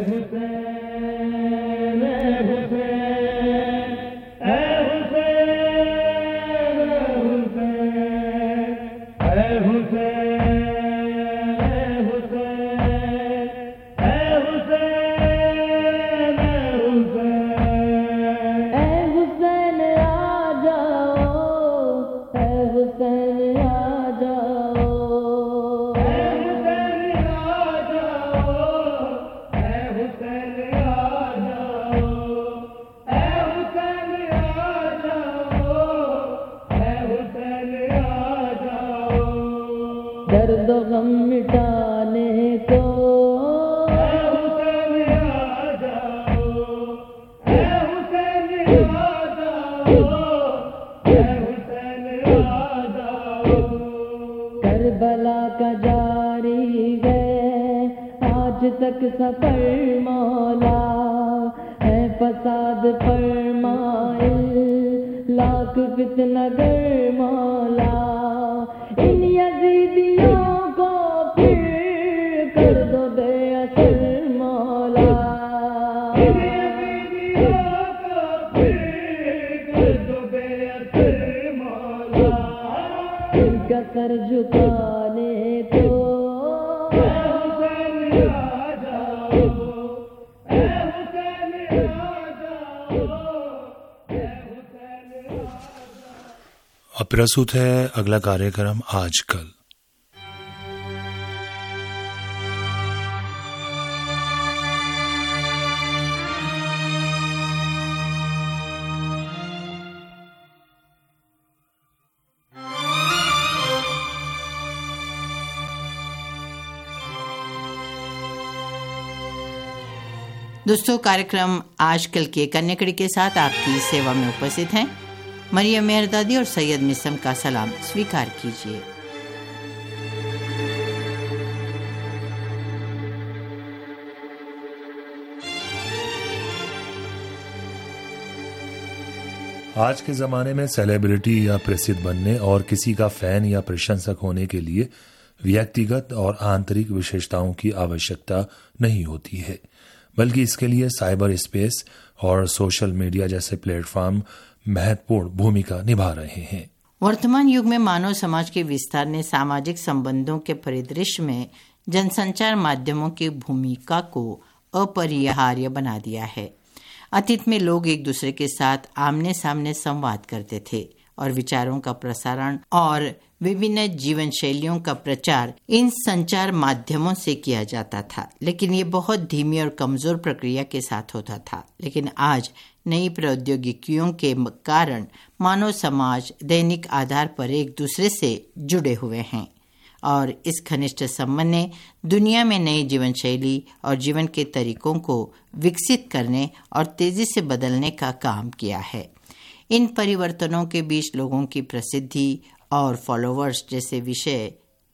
दर्द गम मिटाने को करबला का जारी है आज तक सफर मौला है फसाद फरमाए लाख फितना गर मौला इन यजीदियों को फिर कर दो दे असर मौला इन यजीदियों को फिर कर दो दे असर मौला इनका सर झुकाने को अब प्रस्तुत है अगला कार्यक्रम आजकल। दोस्तों, कार्यक्रम आजकल के कन्याकड़ी के साथ आपकी सेवा में उपस्थित हैं। मरियम मेहरदादी और सैयद मिसम का सलाम स्वीकार कीजिए। आज के ज़माने में सेलिब्रिटी या प्रसिद्ध बनने और किसी का फैन या प्रशंसक होने के लिए व्यक्तिगत और आंतरिक विशेषताओं की आवश्यकता नहीं होती है, बल्कि इसके लिए साइबर स्पेस और सोशल मीडिया जैसे प्लेटफॉर्म महत्वपूर्ण भूमिका निभा रहे हैं। वर्तमान युग में मानव समाज के विस्तार ने सामाजिक संबंधों के परिदृश्य में जनसंचार माध्यमों की भूमिका को अपरिहार्य बना दिया है। अतीत में लोग एक दूसरे के साथ आमने सामने संवाद करते थे और विचारों का प्रसारण और विभिन्न जीवन शैलियों का प्रचार इन संचार माध्यमों से किया जाता था, लेकिन ये बहुत धीमी और कमजोर प्रक्रिया के साथ होता था। लेकिन आज नई प्रौद्योगिकियों के कारण मानव समाज दैनिक आधार पर एक दूसरे से जुड़े हुए हैं और इस घनिष्ठ संबंध ने दुनिया में नई जीवन शैली और जीवन के तरीकों को विकसित करने और तेजी से बदलने का काम किया है। इन परिवर्तनों के बीच लोगों की प्रसिद्धि और फॉलोअर्स जैसे विषय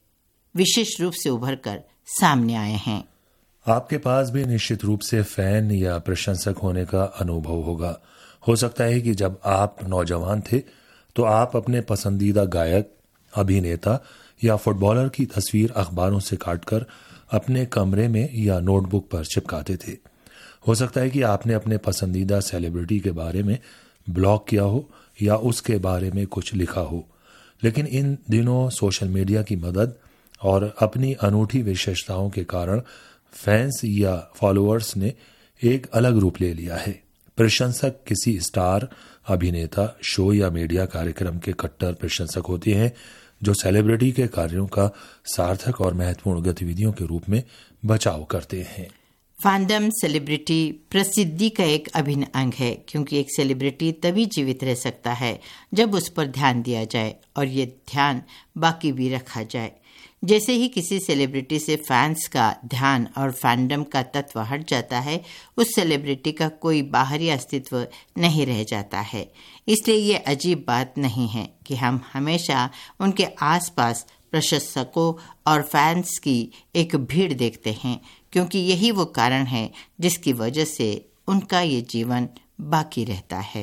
विशेष रूप से उभर कर सामने आए हैं। आपके पास भी निश्चित रूप से फैन या प्रशंसक होने का अनुभव होगा। हो सकता है कि जब आप नौजवान थे तो आप अपने पसंदीदा गायक, अभिनेता या फुटबॉलर की तस्वीर अखबारों से काटकर अपने कमरे में या नोटबुक पर चिपकाते थे। हो सकता है कि आपने अपने पसंदीदा सेलिब्रिटी के बारे में ब्लॉग किया हो या उसके बारे में कुछ लिखा हो, लेकिन इन दिनों सोशल मीडिया की मदद और अपनी अनूठी विशेषताओं के कारण फैंस या फॉलोअर्स ने एक अलग रूप ले लिया है। प्रशंसक किसी स्टार, अभिनेता, शो या मीडिया कार्यक्रम के कट्टर प्रशंसक होते हैं जो सेलिब्रिटी के कार्यों का सार्थक और महत्वपूर्ण गतिविधियों के रूप में बचाव करते हैं। फैंडम सेलिब्रिटी प्रसिद्धि का एक अभिन्न अंग है, क्योंकि एक सेलिब्रिटी तभी जीवित रह सकता है जब उस पर ध्यान दिया जाए और ये ध्यान बाकी भी रखा जाए। जैसे ही किसी सेलिब्रिटी से फैंस का ध्यान और फैंडम का तत्व हट जाता है, उस सेलिब्रिटी का कोई बाहरी अस्तित्व नहीं रह जाता है। इसलिए ये अजीब बात नहीं है कि हम हमेशा उनके आसपास प्रशंसकों और फैंस की एक भीड़ देखते हैं, क्योंकि यही वो कारण है जिसकी वजह से उनका ये जीवन बाकी रहता है।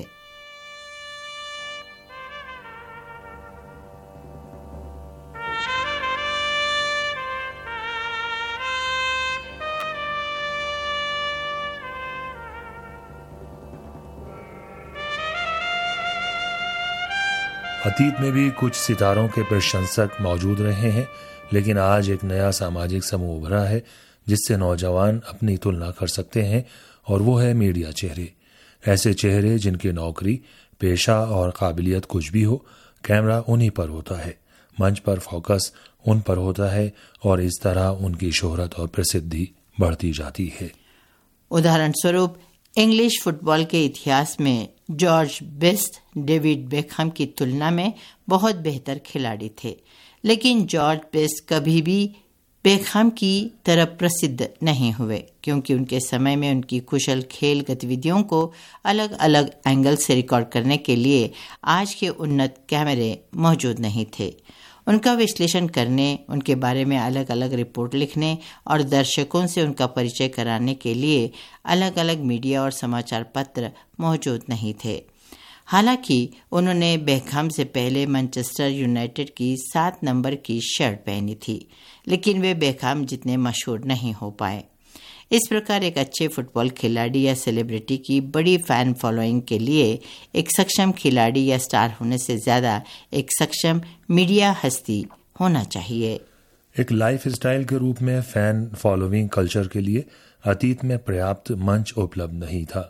अतीत में भी कुछ सितारों के प्रशंसक मौजूद रहे हैं, लेकिन आज एक नया सामाजिक समूह उभरा है जिससे नौजवान अपनी तुलना कर सकते हैं, और वो है मीडिया चेहरे। ऐसे चेहरे जिनकी नौकरी, पेशा और काबिलियत कुछ भी हो, कैमरा उन्हीं पर होता है, मंच पर फोकस उन पर होता है और इस तरह उनकी शोहरत और प्रसिद्धि बढ़ती जाती है। उदाहरण स्वरूप इंग्लिश फुटबॉल के इतिहास में जॉर्ज बेस्ट डेविड बेकहम की तुलना में बहुत बेहतर खिलाड़ी थे, लेकिन जॉर्ज बेस्ट कभी भी बेकहम की तरह प्रसिद्ध नहीं हुए, क्योंकि उनके समय में उनकी कुशल खेल गतिविधियों को अलग अलग एंगल से रिकॉर्ड करने के लिए आज के उन्नत कैमरे मौजूद नहीं थे। उनका विश्लेषण करने, उनके बारे में अलग अलग रिपोर्ट लिखने और दर्शकों से उनका परिचय कराने के लिए अलग अलग मीडिया और समाचार पत्र मौजूद नहीं थे। हालांकि उन्होंने बेकहम से पहले मैनचेस्टर यूनाइटेड की 7 नंबर की शर्ट पहनी थी, लेकिन वे बेकहम जितने मशहूर नहीं हो पाए। इस प्रकार एक अच्छे फुटबॉल खिलाड़ी या सेलिब्रिटी की बड़ी फैन फॉलोइंग के लिए एक सक्षम खिलाड़ी या स्टार होने से ज्यादा एक सक्षम मीडिया हस्ती होना चाहिए। एक लाइफ स्टाइल के रूप में फैन फॉलोइंग कल्चर के लिए अतीत में पर्याप्त मंच उपलब्ध नहीं था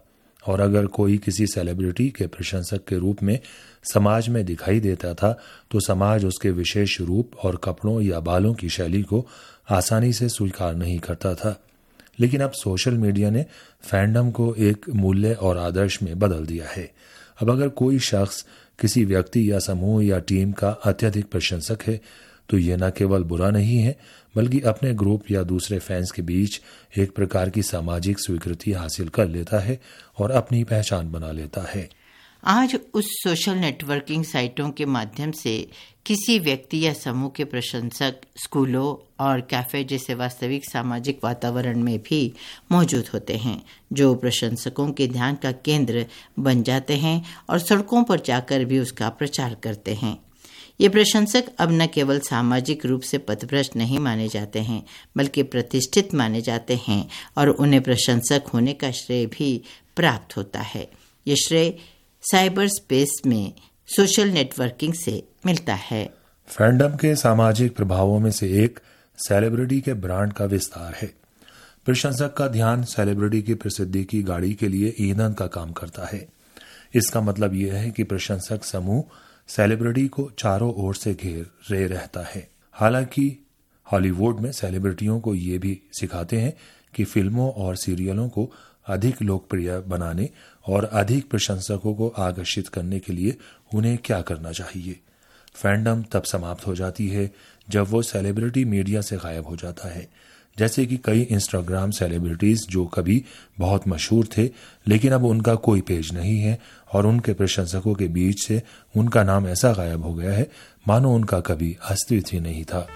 और अगर कोई किसी सेलिब्रिटी के प्रशंसक के रूप में समाज में दिखाई देता था तो समाज उसके विशेष रूप और कपड़ों या बालों की शैली को आसानी से स्वीकार नहीं करता था। लेकिन अब सोशल मीडिया ने फैंडम को एक मूल्य और आदर्श में बदल दिया है। अब अगर कोई शख्स किसी व्यक्ति या समूह या टीम का अत्यधिक प्रशंसक है तो यह न केवल बुरा नहीं है बल्कि अपने ग्रुप या दूसरे फैंस के बीच एक प्रकार की सामाजिक स्वीकृति हासिल कर लेता है और अपनी पहचान बना लेता है। आज उस सोशल नेटवर्किंग साइटों के माध्यम से किसी व्यक्ति या समूह के प्रशंसक स्कूलों और कैफे जैसे वास्तविक सामाजिक वातावरण में भी मौजूद होते हैं, जो प्रशंसकों के ध्यान का केंद्र बन जाते हैं और सड़कों पर जाकर भी उसका प्रचार करते हैं। ये प्रशंसक अब न केवल सामाजिक रूप से पथभ्रष्ट नहीं माने जाते हैं बल्कि प्रतिष्ठित माने जाते हैं और उन्हें प्रशंसक होने का श्रेय भी प्राप्त होता है। ये श्रेय साइबर स्पेस में सोशल नेटवर्किंग से मिलता है। फैंडम के सामाजिक प्रभावों में से एक सेलिब्रिटी के ब्रांड का विस्तार है। प्रशंसक का ध्यान सेलिब्रिटी की प्रसिद्धि की गाड़ी के लिए ईंधन का काम करता है। इसका मतलब यह है कि प्रशंसक समूह सेलिब्रिटी को चारों ओर से घेरे रहता है। हालांकि हॉलीवुड में सेलिब्रिटियों को ये भी सिखाते हैं कि फिल्मों और सीरियलों को अधिक लोकप्रिय बनाने और अधिक प्रशंसकों को आकर्षित करने के लिए उन्हें क्या करना चाहिए। फैंडम तब समाप्त हो जाती है जब वो सेलिब्रिटी मीडिया से गायब हो जाता है, जैसे कि कई इंस्टाग्राम सेलिब्रिटीज जो कभी बहुत मशहूर थे लेकिन अब उनका कोई पेज नहीं है और उनके प्रशंसकों के बीच से उनका नाम ऐसा गायब हो गया है मानो उनका कभी अस्तित्व ही नहीं था।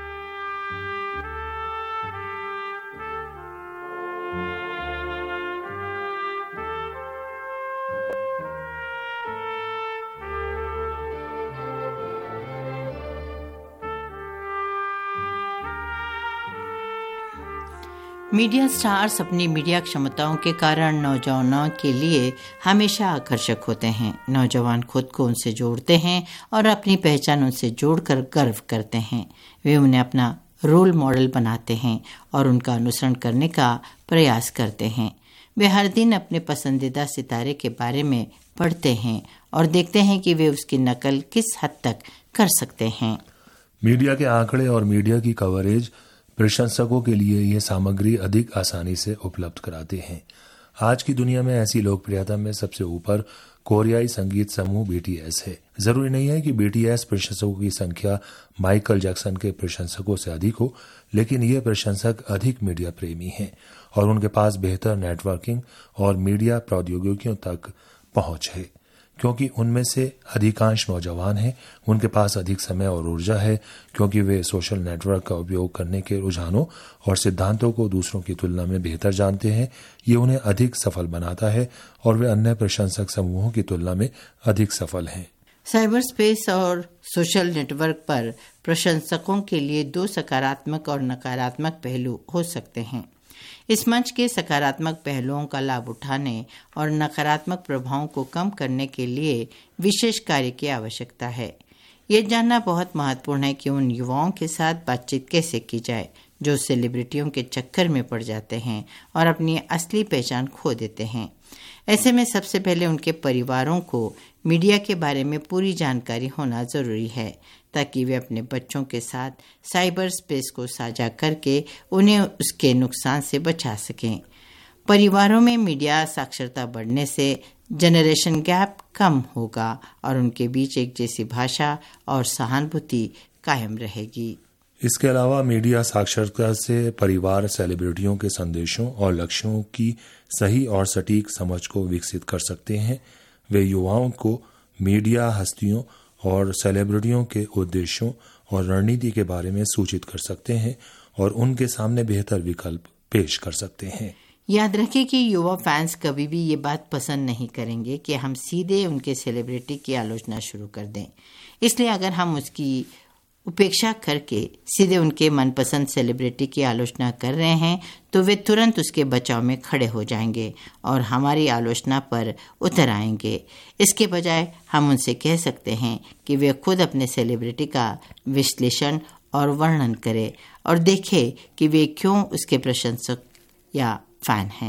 मीडिया स्टार्स अपनी मीडिया क्षमताओं के कारण नौजवानों के लिए हमेशा आकर्षक होते हैं। नौजवान खुद को उनसे जोड़ते हैं और अपनी पहचान उनसे जोड़कर गर्व करते हैं। वे उन्हें अपना रोल मॉडल बनाते हैं और उनका अनुसरण करने का प्रयास करते हैं। वे हर दिन अपने पसंदीदा सितारे के बारे में पढ़ते हैं और देखते हैं कि वे उसकी नकल किस हद तक कर सकते हैं। मीडिया के आंकड़े और मीडिया की कवरेज प्रशंसकों के लिए यह सामग्री अधिक आसानी से उपलब्ध कराते हैं। आज की दुनिया में ऐसी लोकप्रियता में सबसे ऊपर कोरियाई संगीत समूह BTS है। जरूरी नहीं है कि BTS प्रशंसकों की संख्या माइकल जैक्सन के प्रशंसकों से अधिक हो, लेकिन ये प्रशंसक अधिक मीडिया प्रेमी हैं और उनके पास बेहतर नेटवर्किंग और मीडिया प्रौद्योगिकियों तक पहुंच है। क्योंकि उनमें से अधिकांश नौजवान हैं, उनके पास अधिक समय और ऊर्जा है क्योंकि वे सोशल नेटवर्क का उपयोग करने के रुझानों और सिद्धांतों को दूसरों की तुलना में बेहतर जानते हैं। ये उन्हें अधिक सफल बनाता है और वे अन्य प्रशंसक समूहों की तुलना में अधिक सफल हैं। साइबर स्पेस और सोशल नेटवर्क पर प्रशंसकों के लिए दो सकारात्मक और नकारात्मक पहलू हो सकते हैं। इस मंच के सकारात्मक पहलुओं का लाभ उठाने और नकारात्मक प्रभावों को कम करने के लिए विशेष कार्य की आवश्यकता है। ये जानना बहुत महत्वपूर्ण है कि उन युवाओं के साथ बातचीत कैसे की जाए जो सेलिब्रिटियों के चक्कर में पड़ जाते हैं और अपनी असली पहचान खो देते हैं। ऐसे में सबसे पहले उनके परिवारों को मीडिया के बारे में पूरी जानकारी होना जरूरी है ताकि वे अपने बच्चों के साथ साइबर स्पेस को साझा करके उन्हें उसके नुकसान से बचा सकें। परिवारों में मीडिया साक्षरता बढ़ने से जनरेशन गैप कम होगा और उनके बीच एक जैसी भाषा और सहानुभूति कायम रहेगी। इसके अलावा मीडिया साक्षरता से परिवार सेलिब्रिटियों के संदेशों और लक्ष्यों की सही और सटीक समझ को विकसित कर सकते हैं। वे युवाओं को मीडिया हस्तियों और सेलिब्रिटियों के उद्देश्यों और रणनीति के बारे में सूचित कर सकते हैं और उनके सामने बेहतर विकल्प पेश कर सकते हैं। याद रखें कि युवा फैंस कभी भी ये बात पसंद नहीं करेंगे कि हम सीधे उनके सेलिब्रिटी की आलोचना शुरू कर दें। इसलिए अगर हम उसकी उपेक्षा करके सीधे उनके मनपसंद सेलिब्रिटी की आलोचना कर रहे हैं तो वे तुरंत उसके बचाव में खड़े हो जाएंगे और हमारी आलोचना पर उतर आएंगे। इसके बजाय हम उनसे कह सकते हैं कि वे खुद अपने सेलिब्रिटी का विश्लेषण और वर्णन करें और देखें कि वे क्यों उसके प्रशंसक या फैन हैं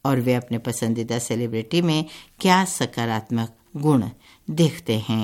और वे अपने पसंदीदा सेलिब्रिटी में क्या सकारात्मक गुण देखते हैं।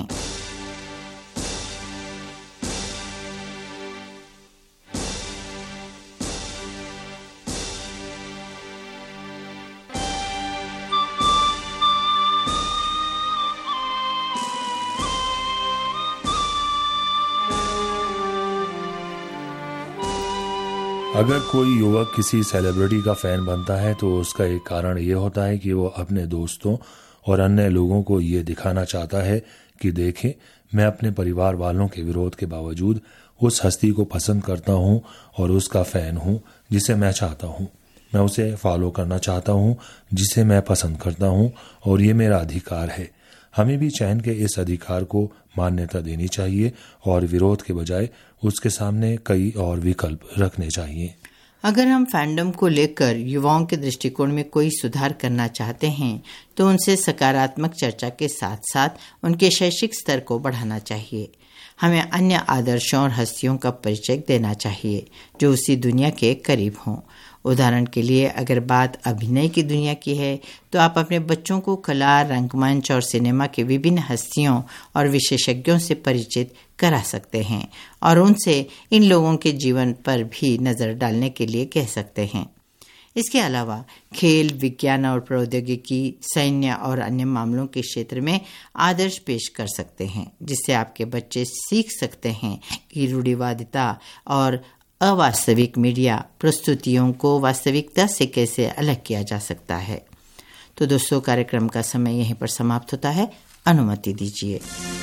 अगर कोई युवक किसी सेलिब्रिटी का फैन बनता है तो उसका एक कारण ये होता है कि वो अपने दोस्तों और अन्य लोगों को ये दिखाना चाहता है कि देखें, मैं अपने परिवार वालों के विरोध के बावजूद उस हस्ती को पसंद करता हूं और उसका फैन हूं जिसे मैं चाहता हूं। मैं उसे फॉलो करना चाहता हूं जिसे मैं पसंद करता हूं और ये मेरा अधिकार है। हमें भी चैन के इस अधिकार को मान्यता देनी चाहिए और विरोध के बजाय उसके सामने कई और विकल्प रखने चाहिए। अगर हम फैंडम को लेकर युवाओं के दृष्टिकोण में कोई सुधार करना चाहते हैं तो उनसे सकारात्मक चर्चा के साथ साथ उनके शैक्षिक स्तर को बढ़ाना चाहिए। हमें अन्य आदर्शों और हस्तियों का परिचय देना चाहिए जो उसी दुनिया के करीब हों। उदाहरण के लिए, अगर बात अभिनय की दुनिया की है तो आप अपने बच्चों को कला, रंगमंच और सिनेमा के विभिन्न हस्तियों और विशेषज्ञों से परिचित करा सकते हैं और उनसे इन लोगों के जीवन पर भी नज़र डालने के लिए कह सकते हैं। इसके अलावा खेल, विज्ञान और प्रौद्योगिकी, सैन्य और अन्य मामलों के क्षेत्र में आदर्श पेश कर सकते हैं जिससे आपके बच्चे सीख सकते हैं कि रूढ़िवादिता और अवास्तविक मीडिया प्रस्तुतियों को वास्तविकता से कैसे अलग किया जा सकता है। तो दोस्तों, कार्यक्रम का समय यहीं पर समाप्त होता है। अनुमति दीजिए।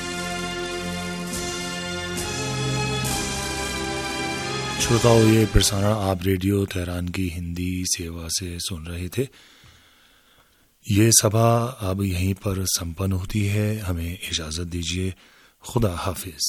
श्रोताओं, ये प्रसारण आप रेडियो तेहरान की हिंदी सेवा से सुन रहे थे। ये सभा अब यहीं पर संपन्न होती है। हमें इजाजत दीजिए। खुदा हाफिज।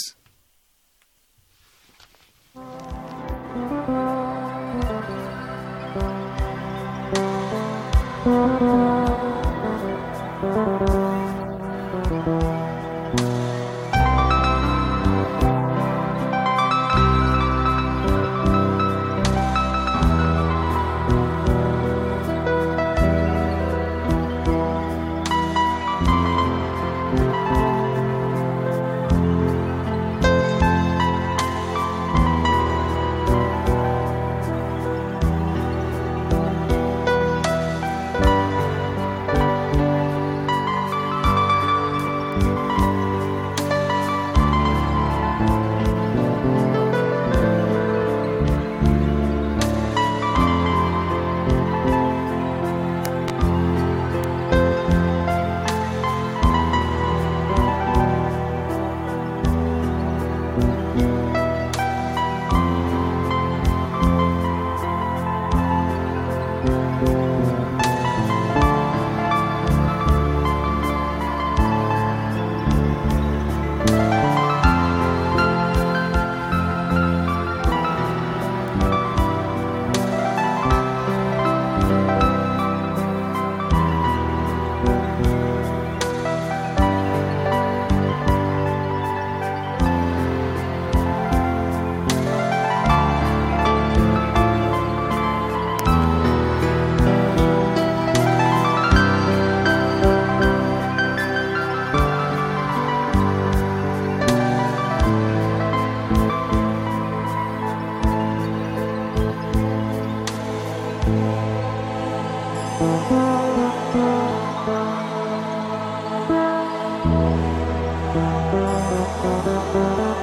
Thank you.